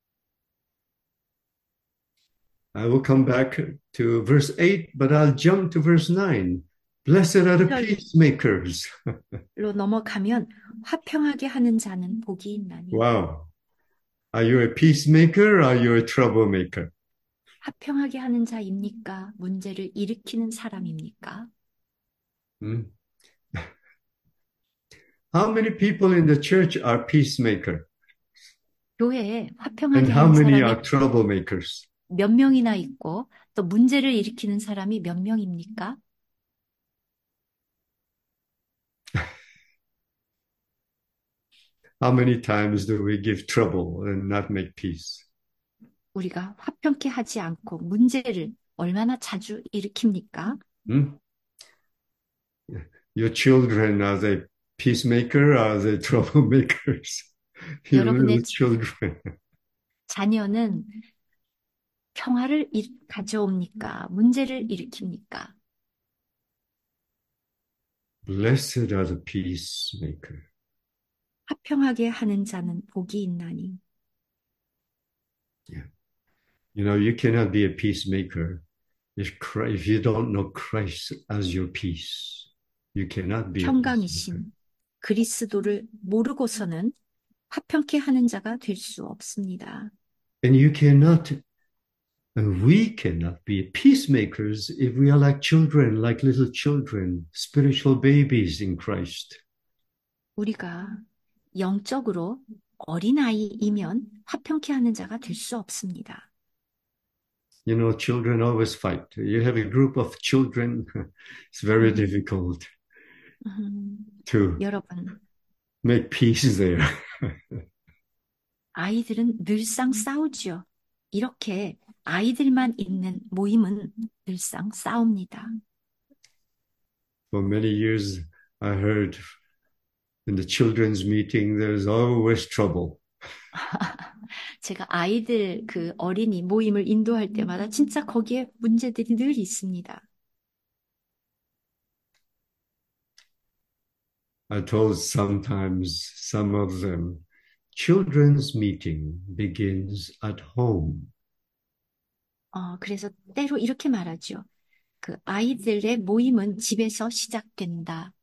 I will come back to verse eight, but I'll jump to verse nine. Blessed are the peacemakers. 로 넘어가면 화평하게 하는 자는 복이 있나니. Wow. Are you a peacemaker or are you a troublemaker? 화평하게 하는 자입니까? 문제를 일으키는 사람입니까? Hmm? How many people in the church are peacemaker? 교회에 And 화평하게 how 하는 many 사람이 are troublemakers? 몇 명이나 있고 또 문제를 일으키는 사람이 몇 명입니까? How many times do we give trouble and not make peace? 우리가 화평케 하지 않고 문제를 얼마나 자주 일으킵니까? Hmm? Your children, are they peacemaker? Are they troublemakers? Your 여러분의 little children. 자녀는 평화를 일- 가져옵니까? 문제를 일으킵니까? Blessed are the peacemaker. 화평하게 하는 자는 복이 있나니. You know, you cannot be a peacemaker if, Christ, if you don't know Christ as your peace. You cannot be a peacemaker. 평강이신 그리스도를 모르고서는 화평케 하는 자가 될 수 없습니다. And you cannot, and we cannot be peacemakers if we are like children, like little children, spiritual babies in Christ. 우리가 영적으로 어린아이이면 화평케 하는 자가 될 수 없습니다. You know, children always fight. You have a group of children, it's very difficult 음, to 여러분, make peace there. 아이들은 늘상 싸우지요. 이렇게 아이들만 있는 모임은 늘상 싸웁니다. For many years, I heard in the children's meeting, there's always trouble. 제가 아이들 그 어린이 모임을 인도할 때마다 진짜 거기에 문제들이 늘 있습니다. I told sometimes some of them, children's meeting begins at home. 어, 그래서 때로 이렇게 말하죠. 그 아이들의 모임은 집에서 시작된다.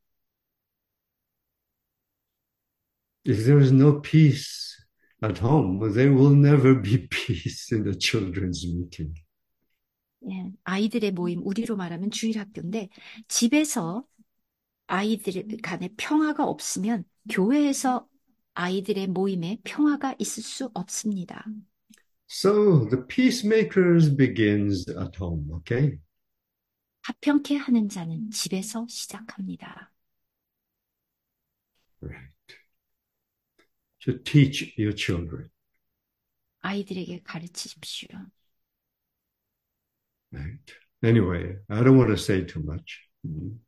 If there is no peace at home, there will never be peace in the children's meeting. 예, 아이들의 모임, 우리로 말하면 주일학교인데 집에서 아이들 간에 평화가 없으면 교회에서 아이들의 모임에 평화가 있을 수 없습니다. So the peacemakers begins at home, okay? 화평케 하는 자는 집에서 시작합니다. Right. To teach your children, 아이들에게 가르치십시오. right? Anyway, I don't want to say too much. Mhm.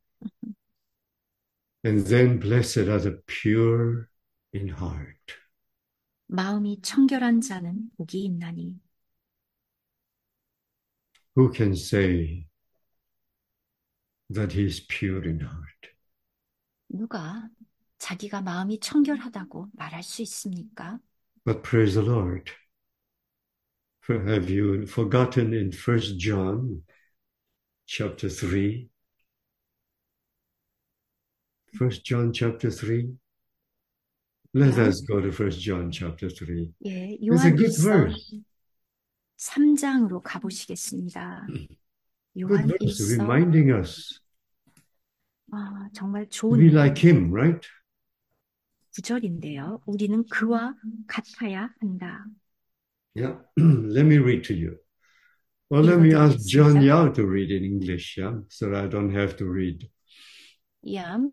And then blessed are the pure in heart. 마음이 청결한 자는 복이 있나니. Who can say that he is pure in heart? 누가 자기가 마음이 청결하다고 말할 수 있습니까? But praise the Lord. For- Have you forgotten in First John chapter three? First John chapter three. Let Yeah. us go to First John chapter three. 예, It's a good 요한일서 verse. 삼 장으로 가보시겠습니다. Good verse, 요한일서 reminding us 아, 정말 to 좋은 be like him, right? 구절인데요. 우리는 그와 같아야 한다. Yeah. Let me read to you. Well, let me ask John 읽어드리겠습니다. Yao to read in English, yeah, so that I don't have to read. 야,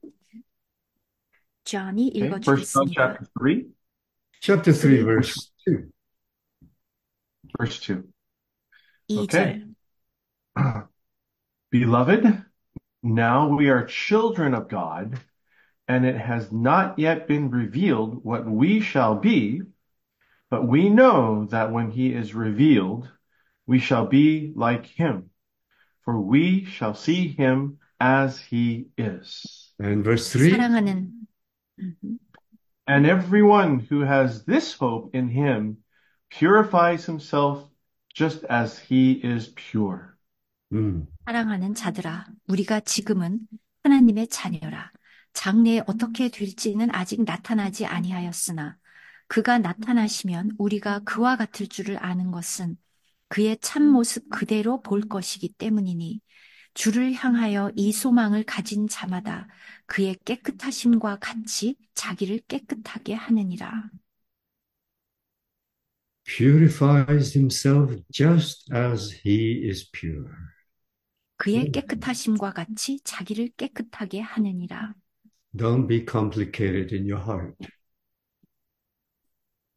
존이 Okay. First John 읽어주겠습니다. chapter three, Chapter three, Three. verse two. verse two. 이 Okay. 절. Beloved, now we are children of God, and it has not yet been revealed what we shall be, but we know that when he is revealed, we shall be like him, for we shall see him as he is. And verse three. 사랑하는 음흠. And everyone who has this hope in him purifies himself just as he is pure. Mm. 사랑하는 자들아, 우리가 지금은 하나님의 자녀라. 장래에 어떻게 될지는 아직 나타나지 아니하였으나 그가 나타나시면 우리가 그와 같을 줄을 아는 것은 그의 참모습 그대로 볼 것이기 때문이니 주를 향하여 이 소망을 가진 자마다 그의 깨끗하심과 같이 자기를 깨끗하게 하느니라. Purifies himself just as he is pure. 그의 깨끗하심과 같이 자기를 깨끗하게 하느니라. Don't be complicated in your heart.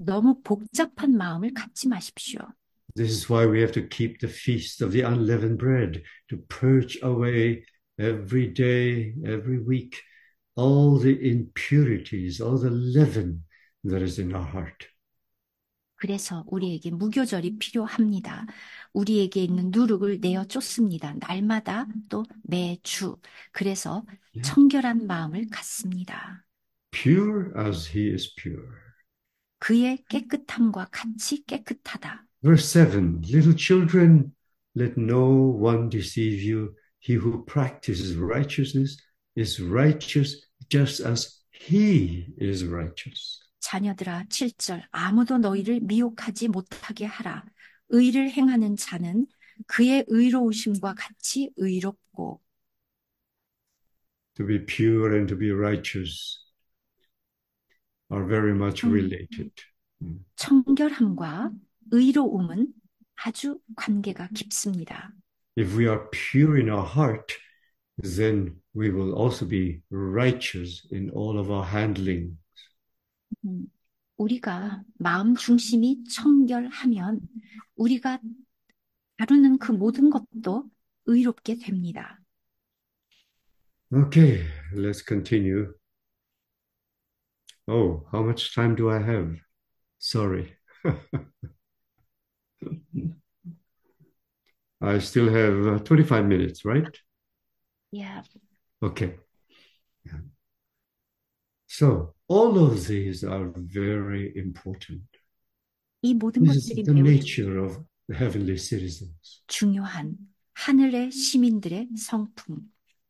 너무 복잡한 마음을 갖지 마십시오. This is why we have to keep the feast of the unleavened bread, to purge away every day, every week, all the impurities, all the leaven that is in our heart. 그래서 우리에게 무교절이 필요합니다. 우리에게 있는 누룩을 내어 쫓습니다. 날마다 또 매주. 그래서 청결한 마음을 갖습니다. Pure as he is pure. 그의 깨끗함과 같이 깨끗하다. Verse seven, little children, let no one deceive you. He who practices righteousness is righteous just as he is righteous. 자녀들아, 칠 절, 아무도 너희를 미혹하지 못하게 하라. 의를 행하는 자는 그의 의로우심과 같이 의롭고. To be pure and to be righteous are very much related. 청결함과 의로움은 아주 관계가 깊습니다. If we are pure in our heart, then we will also be righteous in all of our handling. 음, 우리가 마음 중심이 청결하면 우리가 다루는 그 모든 것도 의롭게 됩니다. Okay, let's continue. Oh, how much time do I have? Sorry. I still have uh, twenty-five minutes, right? Yeah. Okay. Yeah. So, all of these are very important. 이 모든 This 것들이 is the 매우 nature of the heavenly citizens. 중요한 하늘의 시민들의 성품.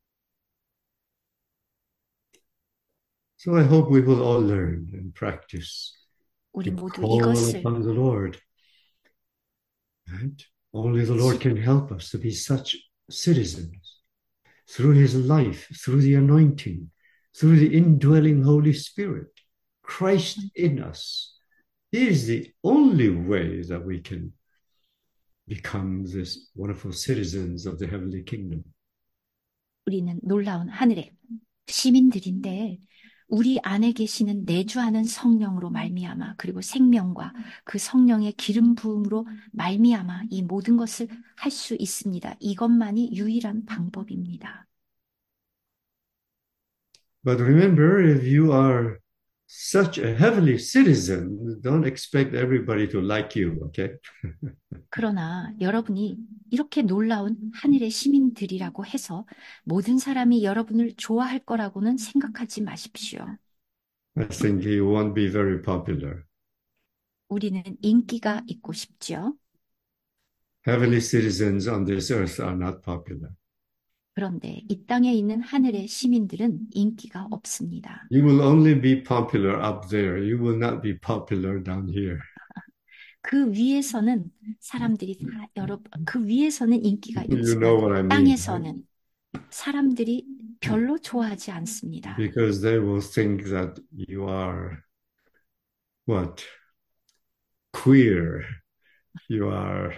So I hope we will all learn and practice 우리 to 모두 call 이것을 upon the Lord. Right? Only the Lord can help us to be such citizens through his life, through the anointing, through the indwelling Holy Spirit, Christ in us. He is the only way that we can become this wonderful citizens of the heavenly kingdom. 우리는 놀라운 하늘의 시민들인데 우리 안에 계시는 내주하는 성령으로 말미암아 그리고 생명과 그 성령의 기름 부음으로 말미암아 이 모든 것을 할 수 있습니다. 이것만이 유일한 방법입니다. But remember, if you are such a heavenly citizen, don't expect everybody to like you, okay? 그러나 여러분이 이렇게 놀라운 하늘의 시민들이라고 해서 모든 사람이 여러분을 좋아할 거라고는 생각하지 마십시오. I think he won't be very popular. 우리는 인기가 있고 싶죠. Heavenly citizens on this earth are not popular. 그런데 이 땅에 있는 하늘의 시민들은 인기가 없습니다. You will only be popular up there. You will not be popular down here. 그 위에서는 사람들이 다 여러분 그 위에서는 인기가 You know what I 있지만 mean. 땅에서는 사람들이 별로 좋아하지 않습니다. Because they will think that you are what? Queer. You are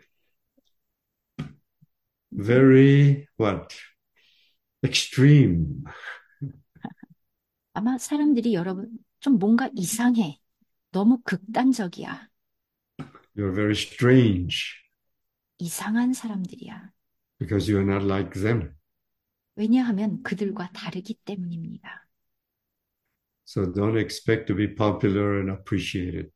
very what? Extreme. 아마 사람들이 여러분 좀 뭔가 이상해. 너무 극단적이야. You're very strange 이상한 사람들이야. because you're not like them. 왜냐하면 그들과 다르기 때문입니다. So don't expect to be popular and appreciated.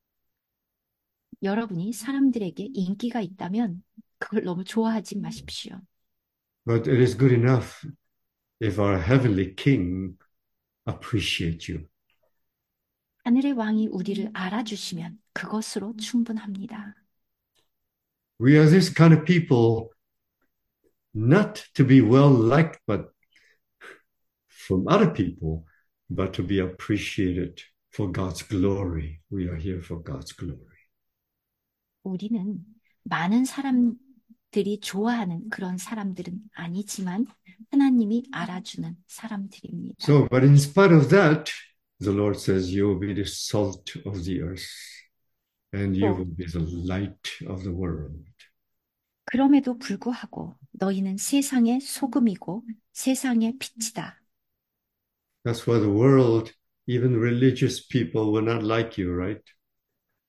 여러분이 사람들에게 인기가 있다면 그걸 너무 좋아하지 마십시오. But it is good enough if our heavenly King appreciates you. 하늘의 왕이 우리를 알아주시면 그것으로 충분합니다. We are this kind of people, not to be well liked, but from other people, but to be appreciated for God's glory. We are here for God's glory. 우리는 많은 사람들이 좋아하는 그런 사람들은 아니지만 하나님이 알아주는 사람들입니다. So, but in spite of that, the Lord says, you will be the salt of the earth, and you will be the light of the world. 그럼에도 불구하고 너희는 세상의 소금이고 세상의 빛이다. That's why the world, even religious people, will not like you, right?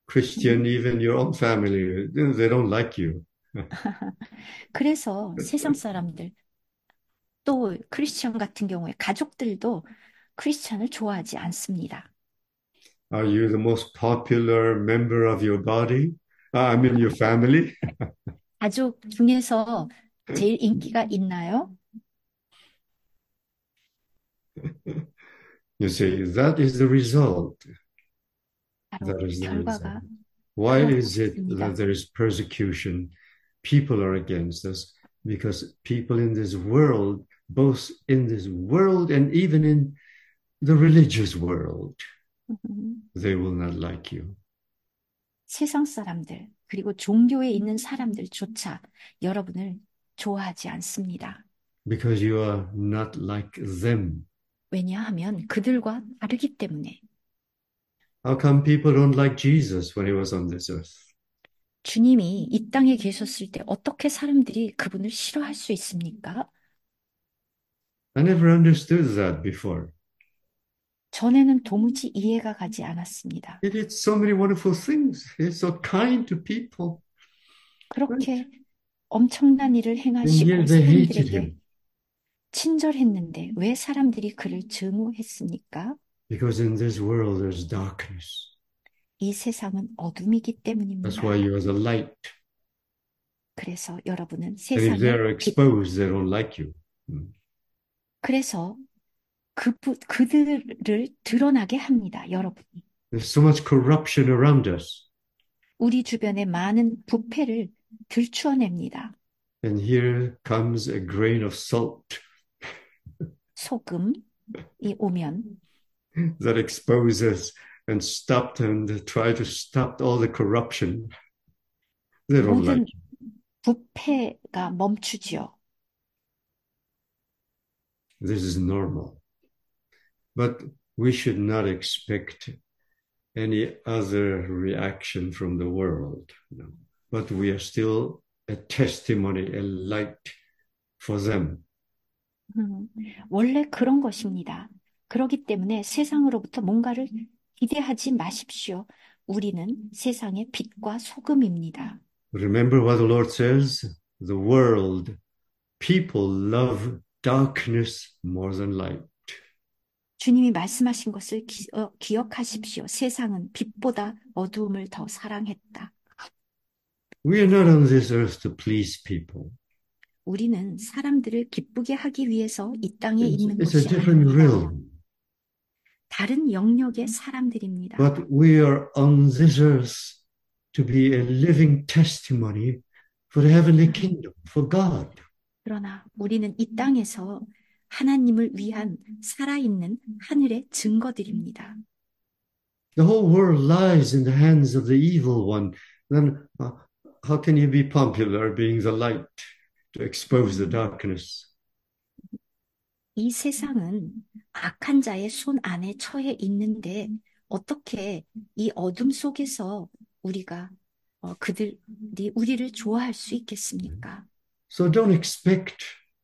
Christian, even your own family, they don't like you. 그래서 세상 사람들, 또 크리스천 같은 경우에 가족들도 크리스천을 좋아하지 않습니다. Are you the most popular member of your body? Uh, I mean, your family? 가족 중에서 제일 인기가 있나요? You see, that is the result. 바로 That is the 결과가 result. Why is it 그렇습니다. that there is persecution? People are against us because people in this world, both in this world and even in the religious world, 음, they will not like you. 세상 사람들, 그리고 종교에 있는 사람들조차 여러분을 좋아하지 않습니다. Because you are not like them. 왜냐하면 그들과 다르기 때문에. How come people don't like Jesus when he was on this earth? 주님이 이 땅에 계셨을 때 어떻게 사람들이 그분을 싫어할 수 있습니까? I never understood that before. 전에는 도무지 이해가 가지 않았습니다. He did so many wonderful things. He's so kind to people. 그렇게 엄청난 일을 And 행하시고 yet they hated 사람들에게 him 친절했는데 왜 사람들이 그를 증오했습니까? because in this world there's darkness. 이 세상은 어둠이기 That's 때문입니다. why you are the light. 그래서 여러분은 And if they're 세상에 빛, exposed, they don't like you. Mm. 그래서 그, 그들을 드러나게 합니다. 여러분이. There's so much corruption around us. 우리 주변에 많은 부패를 들추어냅니다. And here comes a grain of salt 소금이 오면 that exposes and stopped and try to stop all the corruption. They don't 모든 like you. 부패가 멈추지요. This is normal. But we should not expect any other reaction from the world. No. But we are still a testimony, a light for them. 음, 원래 그런 것입니다. 그렇기 때문에 세상으로부터 뭔가를 기대하지 마십시오. 우리는 세상의 빛과 소금입니다. Remember what the Lord says? The world, people love darkness more than light. 주님이 말씀하신 것을 기, 어, 기억하십시오. 세상은 빛보다 어두움을 더 사랑했다. We are not on this earth to please people. 우리는 사람들을 기쁘게 하기 위해서 이 땅에 It's, 있는 it's a 것이 different 아닙니다. realm. 다른 영역의 사람들입니다. But we are on this earth to be a living testimony for the heavenly kingdom, for God. 그러나 우리는 이 땅에서 하나님을 위한 살아있는 하늘의 증거들입니다. The whole world lies in the hands of the evil one. Then uh, how can you be popular being the light to expose the darkness? 이 세상은 악한 자의 손 안에 처해 있는데 어떻게 이 어둠 속에서 우리가 어, 그들이 우리를 좋아할 수 있겠습니까? So don't expect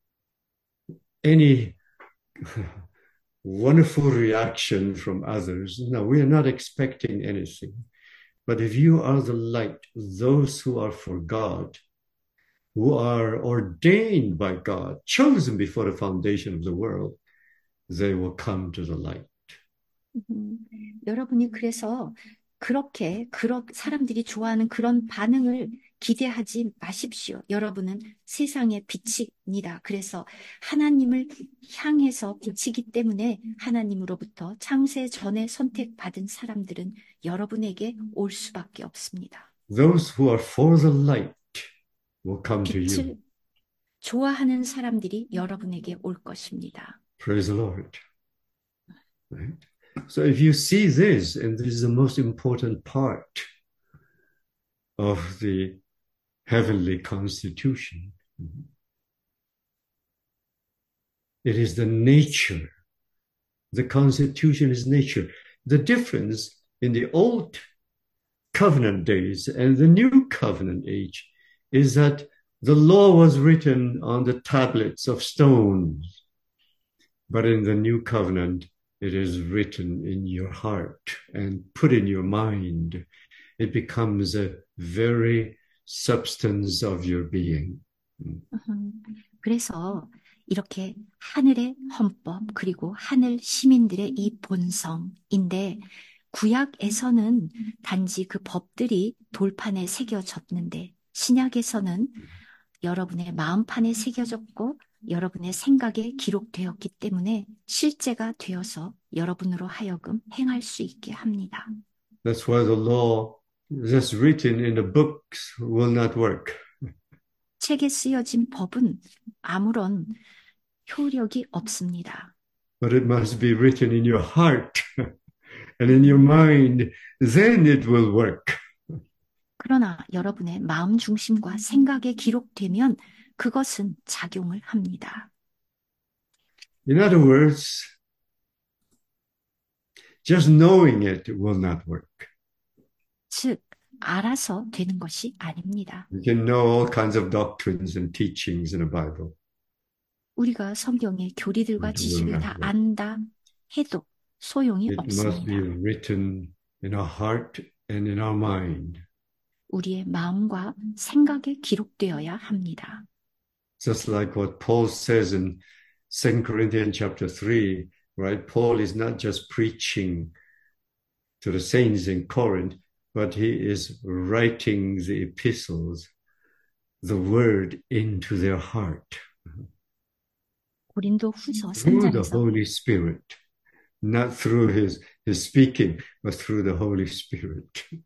any wonderful reaction from others. No, we are not expecting anything. But if you are the light, those who are for God, who are ordained by God, chosen before the foundation of the world, they will come to the light. 음, 여러분이 그래서 그렇게 그런 사람들이 좋아하는 그런 반응을 기대하지 마십시오. 여러분은 세상의 빛입니다. 그래서 하나님을 향해서 빛이기 때문에 하나님으로부터 창세 전에 선택받은 사람들은 여러분에게 올 수밖에 없습니다. Those who are for the light will come to 빛을 you. 좋아하는 사람들이 여러분에게 올 것입니다. Praise the Lord. Right? So if you see this, and this is the most important part of the heavenly constitution, it is the nature. The constitution is nature. The difference in the old covenant days and the new covenant age is that the law was written on the tablets of stones, but in the new covenant, it is written in your heart and put in your mind. it becomes a very substance of your being. 음, 그래서 이렇게 하늘의 헌법 그리고 하늘 시민들의 이 본성인데 구약에서는 단지 그 법들이 돌판에 새겨졌는데 신약에서는 여러분의 마음판에 새겨졌고 여러분의 생각에 기록되었기 때문에 실제가 되어서 여러분으로 하여금 행할 수 있게 합니다. That's why the law that's written in the books will not work. 책에 쓰여진 법은 아무런 효력이 없습니다. But it must be written in your heart and in your mind. Then it will work. 그러나 여러분의 마음 중심과 생각에 기록되면 그것은 작용을 합니다. In other words, just knowing it will not work. 즉, 알아서 되는 것이 아닙니다. You can know all kinds of doctrines and teachings in the Bible. 우리가 성경의 교리들과 It will 지식을 not 다 work. 안다 해도 소용이 It must be 없습니다. written in our heart and in our mind. 우리의 마음과 생각에 기록되어야 합니다. Just like what Paul says in Second Corinthians chapter three, right? Paul is not just preaching to the saints in Corinth, but he is writing the epistles, the word into their heart 고린도 후서 through the 삼 장에서 Holy Spirit, not through his, his speaking, but through the Holy Spirit.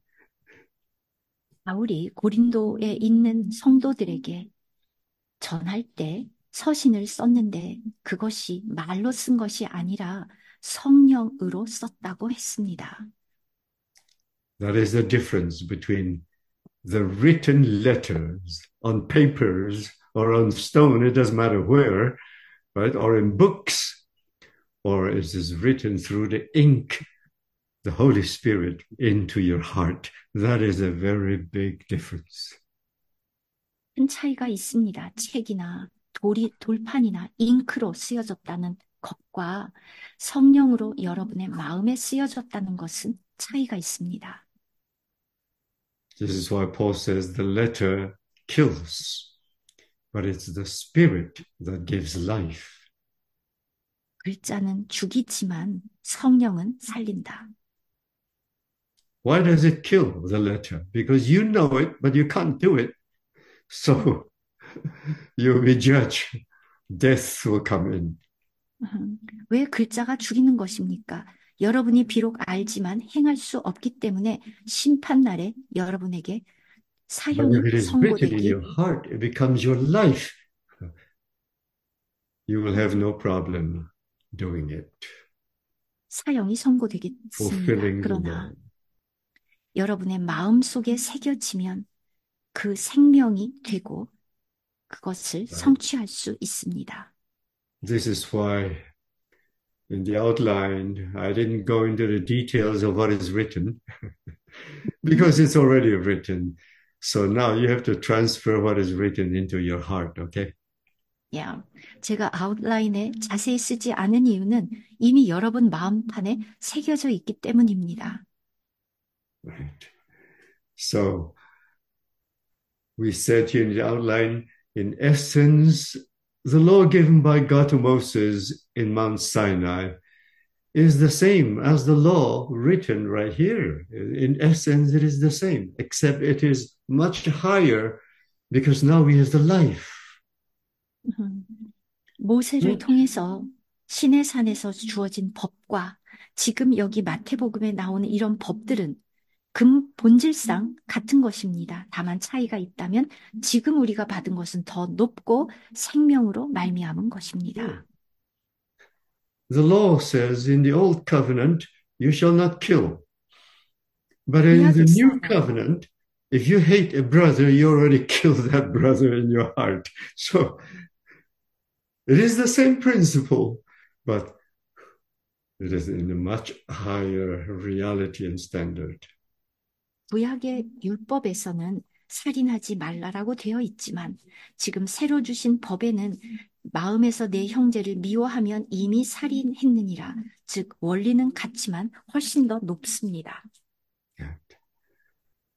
바울이 고린도에 있는 성도들에게 전할 때 서신을 썼는데 그것이 말로 쓴 것이 아니라 성령으로 썼다고 했습니다. That is the difference between the written letters on papers or on stone, it doesn't matter where, right? Or in books, or it is written through the ink, the Holy Spirit into your heart. That is a very big difference. 큰 차이가 있습니다. 책이나 돌이, 돌판이나 잉크로 쓰여졌다는 것과 성령으로 여러분의 마음에 쓰여졌다는 것은 차이가 있습니다. This is why Paul says the letter kills, but it's the Spirit that gives life. 글자는 죽이지만 성령은 살린다. Why does it kill the letter? Because you know it, but you can't do it. So you'll be judged. Death will come in. 음, 왜 글자가 죽이는 것입니까? 여러분이 비록 알지만 행할 수 없기 때문에 심판날에 여러분에게 But 사형이 if it is written in 선고되기 your heart, it becomes your life. You will have no problem doing it, 사형이 선고되겠습니다. fulfilling the 그러나 law. 여러분의 마음 속에 새겨지면 그 생명이 되고 그것을 성취할 수 있습니다. This is why in the outline, I didn't go into the details of what is written because it's already written. So now you have to transfer what is written into your heart, okay? Yeah. 제가 아웃라인에 자세히 쓰지 않은 이유는 이미 여러분 마음판에 새겨져 있기 때문입니다. Right. So we said here in the outline, in essence, the law given by God to Moses in Mount Sinai is the same as the law written right here. In essence, it is the same, except it is much higher because now we have the life. 음, 모세를 음. 통해서 시내산에서 주어진 법과 지금 여기 마태복음에 나오는 이런 법들은 근 본질상 같은 것입니다. 다만 차이가 있다면 지금 우리가 받은 것은 더 높고 생명으로 말미암은 것입니다. The law says in the old covenant, you shall not kill. But in the new covenant, if you hate a brother, you already killed that brother in your heart. So it is the same principle, but it is in a much higher reality and standard. 구약의 율법에서는 살인하지 말라라고 되어 있지만 지금 새로 주신 법에는 마음에서 내 형제를 미워하면 이미 살인했느니라. 즉 원리는 같지만 훨씬 더 높습니다.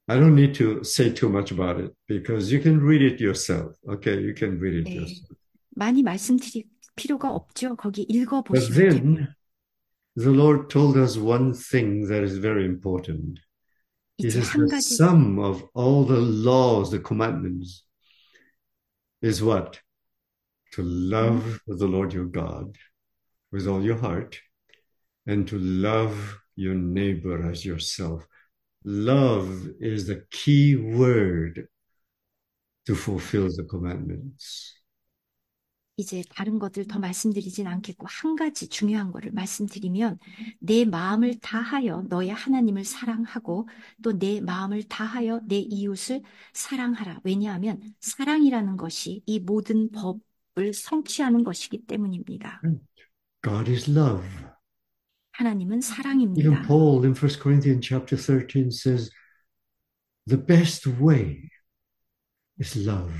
I don't need to say too much about it because you can read it yourself. Okay, you can read it 네, yourself. 많이 말씀드릴 필요가 없죠. 거기 But 읽어보시면 됩니다. then the Lord told us one thing that is very important. He 이제 says 한 the 가지 sum of all the laws, the commandments, is what? To love the Lord your God with all your heart and to love your neighbor as yourself. Love is the key word to fulfill the commandments. 이제 다른 것들 더 말씀드리진 않겠고 한 가지 중요한 거를 말씀드리면 내 마음을 다하여 너의 하나님을 사랑하고 또 내 마음을 다하여 내 이웃을 사랑하라. 왜냐하면 사랑이라는 것이 이 모든 법을 성취하는 것이기 때문입니다. God is love. 하나님은 Even 사랑입니다. Paul in First Corinthians chapter thirteen says, the best way is love.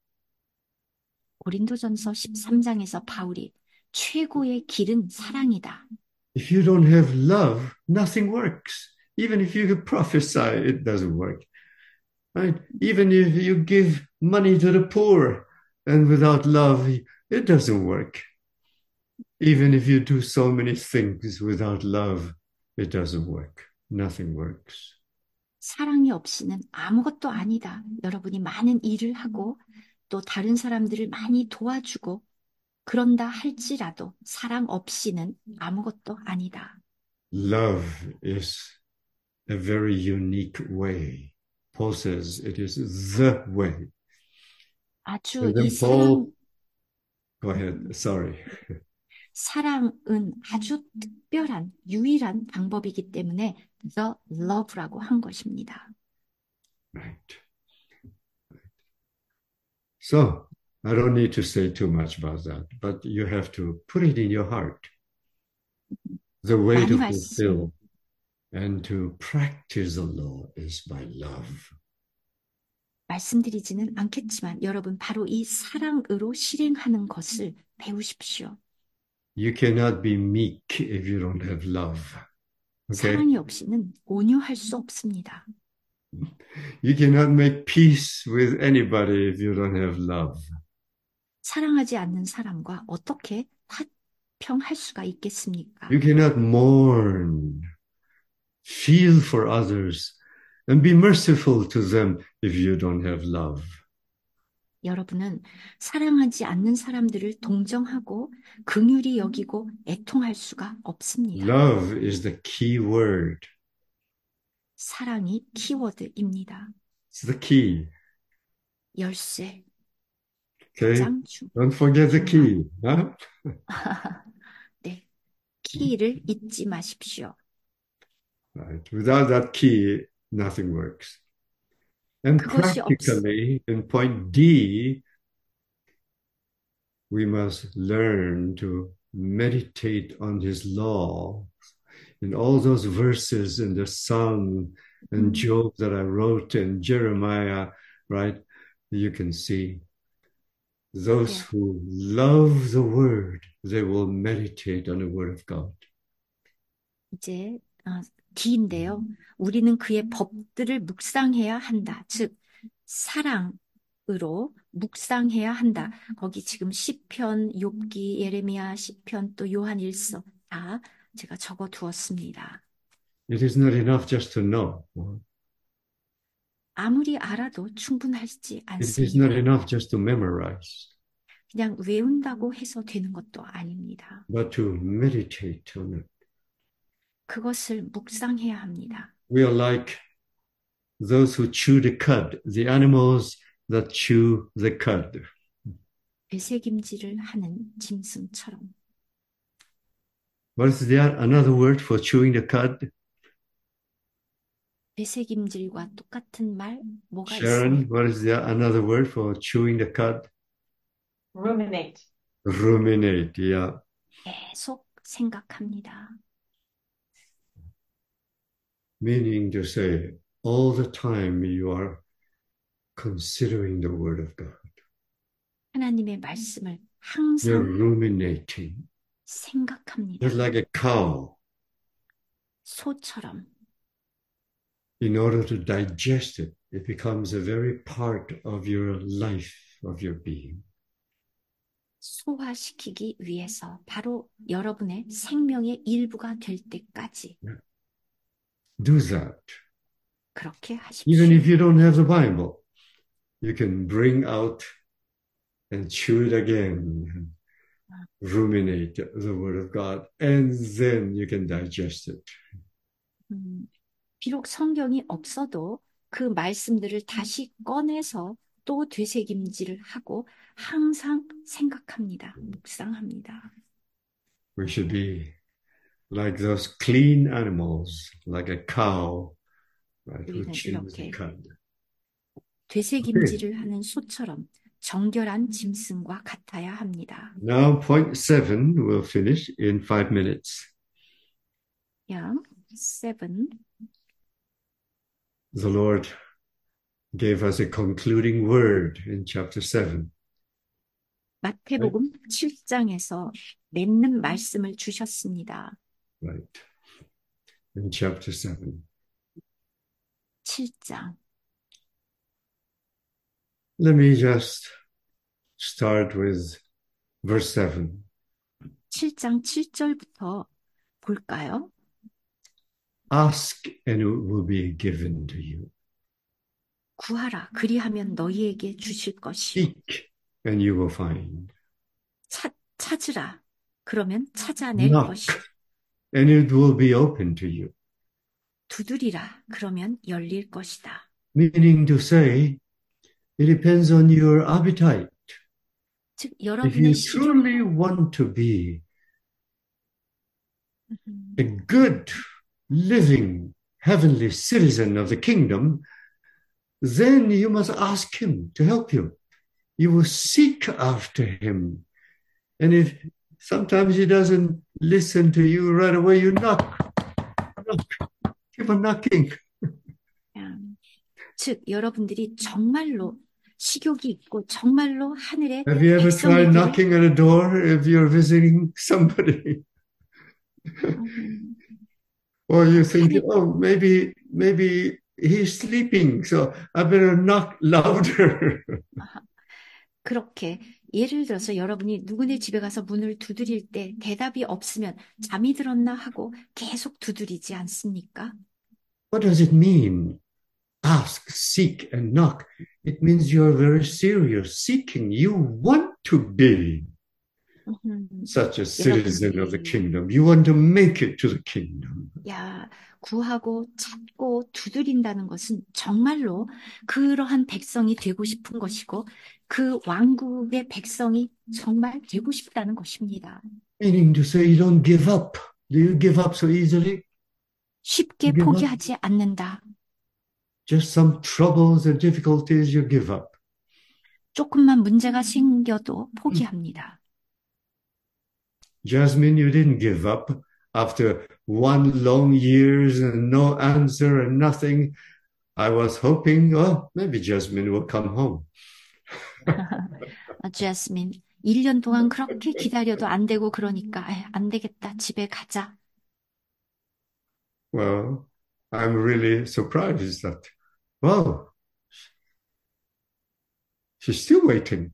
고린도전서 십삼 장에서 바울이 최고의 길은 사랑이다. If you don't have love, nothing works. Even if you could prophesy, it doesn't work. Right? Even if you give money to the poor and without love, it doesn't work. Even if you do so many things without love, it doesn't work. Nothing works. 사랑이 없이는 아무것도 아니다. 여러분이 많은 일을 하고 또 다른 사람들을 많이 도와주고 그런다 할지라도 사랑 없이는 아무것도 아니다. Love is a very unique way. Paul says it is the way. 아주 And then 이 사랑, Paul, go ahead, sorry. 사랑은 아주 특별한 유일한 방법이기 때문에 the love라고 한 것입니다. Right. So, I don't need to say too much about that, but you have to put it in your heart. The way to 많이 말씀, fulfill and to practice the law is by love. 말씀드리지는 않겠지만 여러분 바로 이 사랑으로 실행하는 것을 배우십시오. You cannot be meek if you don't have love. Okay? 사랑이 없이는 온유할 수 없습니다. You cannot make peace with anybody if you don't have love. 사랑하지 않는 사람과 어떻게 화평할 수가 있겠습니까? You cannot mourn, feel for others, and be merciful to them if you don't have love. 여러분은 사랑하지 않는 사람들을 동정하고 긍휼히 여기고 애통할 수가 없습니다. Love is the key word. 사랑이 키워드입니다. It's the key. 열쇠, Okay? 가장 중. Don't forget the key. Huh? 네, 키를 잊지 마십시오. Right. Without that key, nothing works. And 그것이 없, practically, in point D, we must learn to meditate on his law. In all those verses in the Psalm and Job that I wrote and Jeremiah, right? You can see those Yeah. who love the word, they will meditate on the word of God. 이제 어, D인데요. 우리는 그의 법들을 묵상해야 한다. 즉 사랑으로 묵상해야 한다. 거기 지금 시편, 욥기, 예레미야, 시편 또 요한일서 다 제가 적어 두었습니다. It is not enough just to know. 아무리 알아도 충분하지 It is not 않습니다. enough just to memorize, 그냥 외운다고 해서 되는 것도 아닙니다. but to meditate on it. 그것을 묵상해야 합니다. We are like those who chew the cud, the animals that chew the cud. 배색임질을 하는 짐승처럼. What is that? Another word for chewing the cud? 배색임질과 똑같은 말 뭐가 Sharon, 있습니까? what is that? Another word for chewing the cud? Ruminate. Ruminate, yeah. 계속 생각합니다. Meaning to say, all the time you are considering the word of God. 하나님의 말씀을 You're 항상 ruminating. 생각합니다. Just like a cow. 소처럼 in order to digest it, it becomes a very part of your life, of your being. 소화시키기 위해서 바로 여러분의 생명의 일부가 될 때까지 Do that. 그렇게 Even 하십시오. if you don't have the Bible, you can bring out and chew it again, ruminate the Word of God, and then you can digest it. 음, 비록 성경이 없어도 그 말씀들을 다시 꺼내서 또 되새김질을 하고 항상 생각합니다. 묵상합니다. We should be like those clean animals, like a cow, right, who 우리는 chews the 이렇게 cud. 되새김질을 하는 소처럼 정결한 짐승과 같아야 합니다. Now, point seven, we'll finish in five minutes. 양 seven. The Lord gave us a concluding word in chapter seven. 마태복음 칠 장에서 맺는 말씀을 주셨습니다. Right. In chapter seven. 칠 장. Let me just start with verse seven. 칠 장 칠 절부터 볼까요? Ask and it will be given to you. 구하라, 그리하면 너희에게 주실 것이요. Seek and you will find. 찾, 찾으라, 그러면 찾아낼 Knock 것이요. and it will be open to you. 두드리라, 그러면 열릴 것이다. Meaning to say, it depends on your appetite. 즉, If you 여러분의 식욕, truly want to be a good, living, heavenly citizen of the kingdom, then you must ask him to help you. You will seek after him. And if sometimes he doesn't listen to you right away, you knock. Knock. Keep on knocking. 음, 즉, 여러분들이 정말로 식욕이 있고 정말로 하늘의 Have you ever tried 백성들을 knocking at a door if you're visiting somebody? 음, Or you think, 하늘, oh, maybe, maybe he's sleeping, so I better knock louder. 그렇게 예를 들어서 여러분이 누구네 집에 가서 문을 두드릴 때 대답이 없으면 잠이 들었나 하고 계속 두드리지 않습니까? What does it mean? Ask, seek, and knock. It means you're very serious, seeking. You want to be 음, such a citizen of the 여러분들이 kingdom. You want to make it to the kingdom. 야, 구하고 찾고 두드린다는 것은 정말로 그러한 백성이 되고 싶은 것이고 그 왕국의 백성이 정말 되고 싶다는 것입니다. Meaning to say you don't give up. Do you give up so easily? 쉽게 You give up? 포기하지 않는다. Just some troubles and difficulties, you give up. 조금만 문제가 생겨도 포기합니다. Jasmine, you didn't give up after one long years and no answer and nothing. I was hoping, oh, maybe Jasmine will come home. 제스민, 일 년 동안 그렇게 기다려도 안 되고 그러니까 에이, 안 되겠다. 집에 가자. Well, I'm really surprised that, wow, she's still waiting.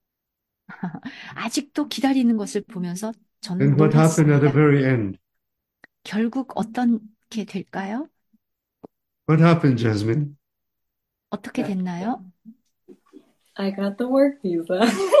아직도 기다리는 것을 보면서 저는 And what happened at the 놀랐습니다. very end? 결국 어떻게 될까요? What happened, Jasmine? 어떻게 됐나요? I got the work visa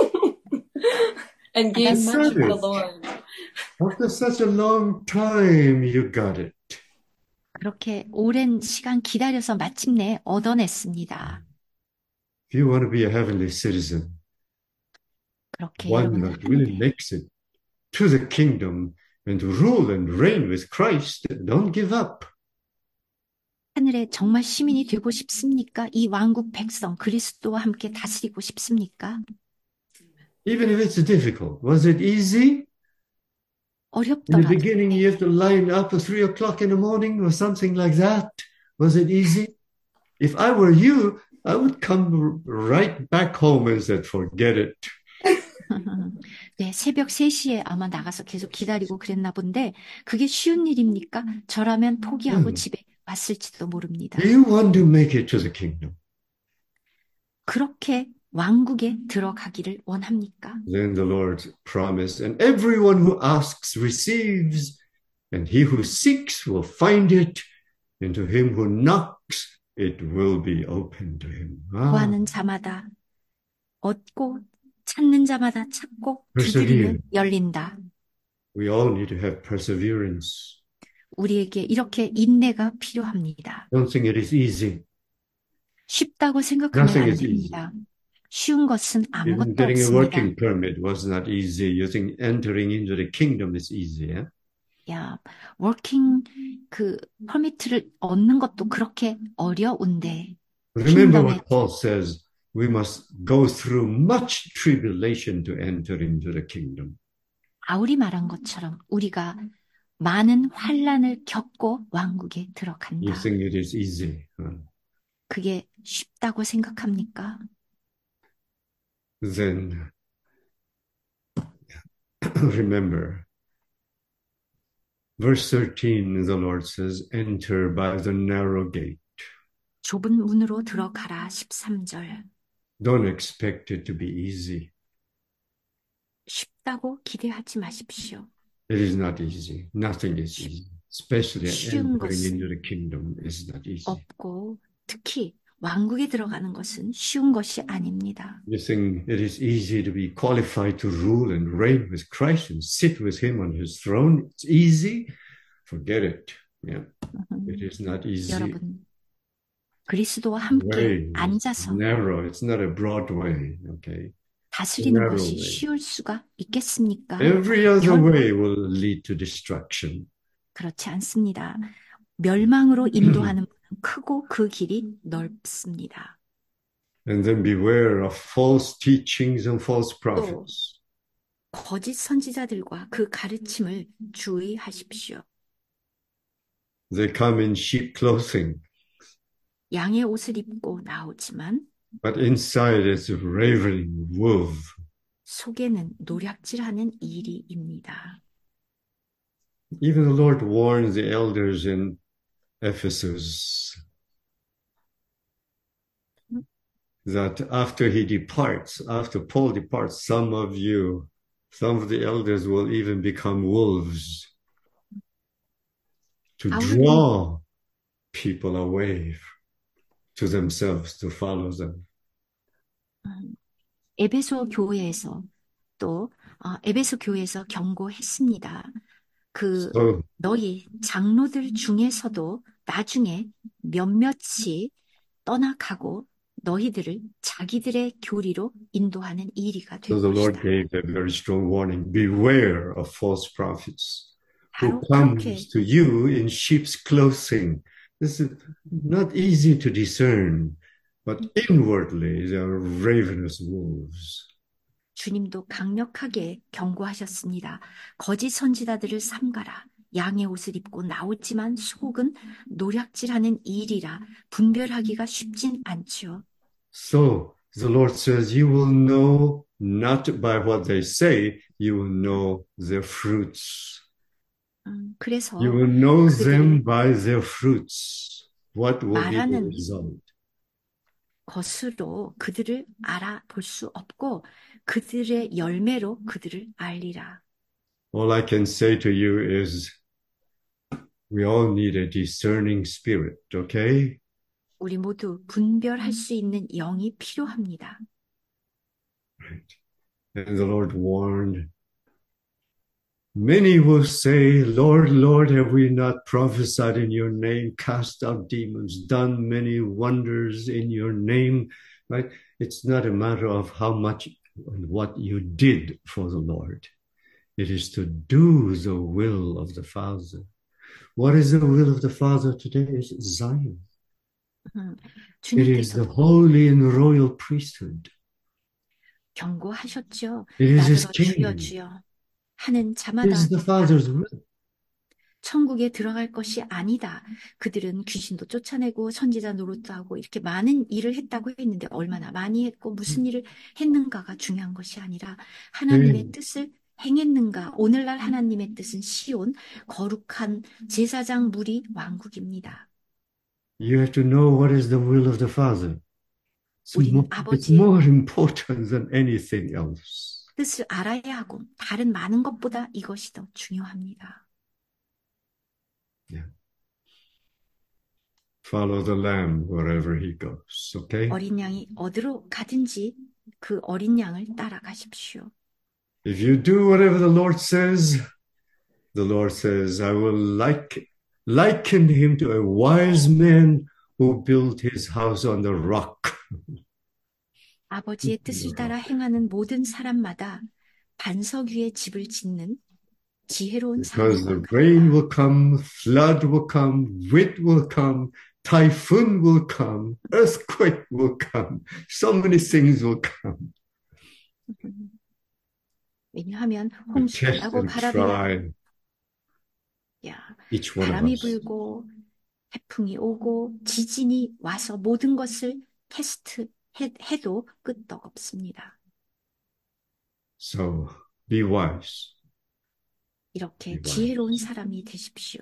and gave That's much to the service. Lord. After such a long time, you got it. 그렇게 오랜 시간 기다려서 마침내 얻어냈습니다. If you want to be a heavenly citizen, 그렇게 one 여러분 that really 하늘에 makes it to the kingdom and to rule and reign with Christ, don't give up. 하늘에 정말 시민이 되고 싶습니까? 이 왕국 백성 그리스도와 함께 다스리고 싶습니까? Even if it's difficult. Was it easy? In the 어렵더라도 beginning, you have to line up at three o'clock in the morning or something like that. Was it easy? If I were you, I would come right back home and said, forget it. 네, 새벽 세 시에 아마 나가서 계속 기다리고 그랬나 본데 그게 쉬운 일입니까? 저라면 포기하고 음. 집에 왔을지도 모릅니다. Do you want to make it to the kingdom? 그렇게 왕국에 들어가기를 원합니까? Then the Lord promised, and everyone who asks receives, and he who seeks will find it, and to him who knocks it will be open to him. Ah, 구하는 자마다 얻고 찾는 자마다 찾고 persevere. 두드리면 열린다. We all need to have perseverance. 우리에게 이렇게 인내가 필요합니다. Don't think it is easy. 쉽다고 생각하면 Nothing 안 is easy. 됩니다. 쉬운 것은 Even 아무것도 getting a 없습니다. working permit was not easy. You think entering into the kingdom is easy, yeah? 야, 워킹 그 퍼미트를 얻는 것도 그렇게 어려운데 Remember 킹덤에 what Paul says, we must go through much tribulation to enter into the kingdom. 바울이 말한 것처럼 우리가 많은 환난을 겪고 왕국에 You 들어간다. think it is easy. huh? 그게 쉽다고 생각합니까? Then remember, verse thirteen, the Lord says, enter by the narrow gate. 좁은 문으로 들어가라. 십삼 절. Don't expect it to be easy. 쉽다고 기대하지 마십시오. It is not easy. Nothing is easy. Especially 쉬운 entering 것은 into the kingdom is not easy. 없고 특히 왕국에 들어가는 것은 쉬운 것이 아닙니다. You think it is easy to be qualified to rule and reign with Christ and sit with him on his throne. It's easy. Forget it. Yeah. It is not easy. 여러분, 그리스도와 The 함께 way is 앉아서 narrow. It's not a broad way. Okay. 다스리는 narrow 것이 way. 쉬울 수가 있겠습니까? Every other 결- way will lead to destruction. 그렇지 않습니다. 멸망으로 인도하는 문은 크고 그 길이 넓습니다. And then beware of false teachings and false prophets. 거짓 선지자들과 그 가르침을 주의하십시오. They come in sheep clothing, 양의 옷을 입고 나오지만 but inside it's a ravening wolf. 속에는 노략질하는 이리입니다. Even the Lord warns the elders in Ephesus that after he departs, after Paul departs, some of you, some of the elders will even become wolves to draw people away to themselves to follow them. 에베소 교회에서 또 어, 에베소 교회에서 경고했습니다. 그 So 너희 장로들 중에서도 나중에 몇몇이 떠나가고 너희들을 자기들의 교리로 인도하는 이리가 될 So the Lord 것이다. gave a very strong warning. Beware of false prophets who 바로 그렇게 comes to you in sheep's clothing. This is not easy to discern, but inwardly they are ravenous wolves. 주님도 강력하게 경고하셨습니다. 거짓 선지자들을 삼가라. 양의 옷을 입고 나오지만 속은 노략질하는 일이라 분별하기가 쉽진 않죠. So the Lord says, you will know not by what they say, you will know their fruits. 음, 그래서 You will know 그들의 them by their fruits. What will be the 말하는 result? 것으로 그들을 알아볼 수 없고 그들의 열매로 그들을 알리라. All I can say to you is we all need a discerning spirit, okay? 우리 모두 분별할 수 있는 영이 필요합니다. And the Lord warned, many will say, Lord, Lord, have we not prophesied in your name, cast out demons, done many wonders in your name, right? It's not a matter of how much and what you did for the Lord. It is to do the will of the Father. What is the will of the Father today? It's Zion. 음, It is the 주님께서도 holy and royal priesthood. 경고하셨죠. It is his 나더러 주여 kingdom. 주여 하는 It 자마다 is the Father's will. 천국에 들어갈 것이 아니다. 그들은 귀신도 쫓아내고 선지자 노릇도 하고 이렇게 많은 일을 했다고 했는데 얼마나 많이 했고 무슨 일을 했는가가 중요한 것이 아니라 하나님의 네. 뜻을 행했는가. 오늘날 하나님의 뜻은 시온 거룩한 제사장 무리 왕국입니다. You have to know what is the will of the Father. It's 우리는 more, it's 아버지의 more important than anything else. 뜻을 알아야 하고 다른 많은 것보다 이것이 더 중요합니다. Yeah. Follow the lamb wherever he goes, okay? 어린 양이 어디로 가든지 그 어린 양을 따라가십시오. If you do whatever the Lord says, the Lord says, I will like, liken him to a wise man who built his house on the rock. 아버지의 뜻을 따라 행하는 모든 사람마다 반석 위에 집을 짓는 지혜로운 Because the 사람과 rain 같다. will come, flood will come, wind will come, typhoon will come, earthquake will come, so many things will come. 왜냐하면 Test 홍수가 나고 and 바람이 try 야, each one of 바람이 us. 불고 태풍이 오고 지진이 와서 모든 것을 테스트 해, 해도 끄떡 없습니다. So be wise. 이렇게 be wise. 지혜로운 사람이 되십시오.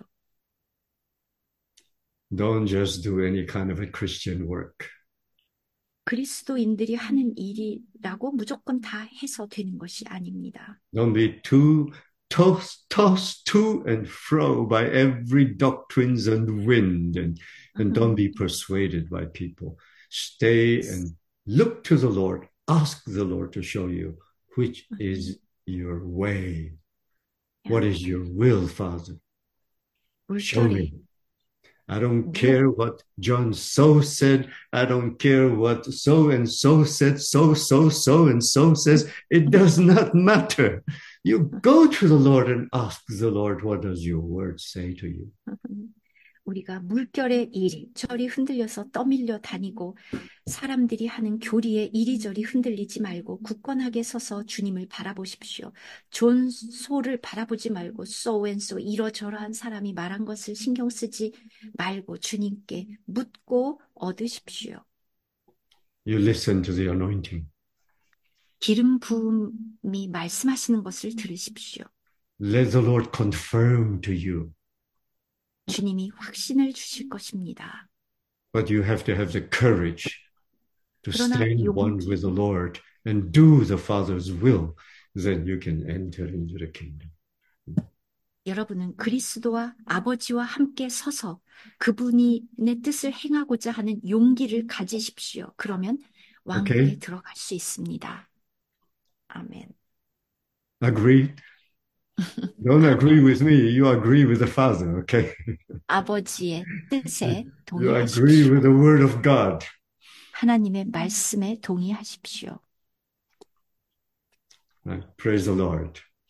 Don't just do any kind of a Christian work. 그리스도인들이 하는 일이라고 무조건 다 해서 되는 것이 아닙니다. Don't be too tossed, tossed to and fro by every doctrines and wind, and, and don't be persuaded by people. Stay and look to the Lord. Ask the Lord to show you which is your way. What is your will, Father? Show 물결에 me. I don't care what John so said. I don't care what so and so said. So, so, so and so says. It does not matter. You go to the Lord and ask the Lord, what does your word say to you? 우리가 물결에 이리저리 흔들려서 떠밀려 다니고 사람들이 하는 교리에 이리저리 흔들리지 말고 굳건하게 서서 주님을 바라보십시오. 존소를 바라보지 말고 so and so 이러저러한 사람이 말한 것을 신경 쓰지 말고 주님께 묻고 얻으십시오. You listen to the anointing. 기름 부음이 말씀하시는 것을 들으십시오. Let the Lord confirm to you. 주님이 확신을 주실 것입니다. But you have to have the courage to 그러나 stand one 용기, with the Lord and do the Father's will. Then you can enter into the kingdom. 여러분은 그리스도와 아버지와 함께 서서 그분이 내 뜻을 행하고자 하는 용기를 가지십시오. 그러면 왕국에 Okay. 들어갈 수 있습니다. 아멘. Agree? Don't agree with me. You agree with the Father, okay? 아버지의 뜻에 You agree 동의하십시오. with the Word of God. 하나님의 말씀에 동의하십시오. Right. Praise the Lord.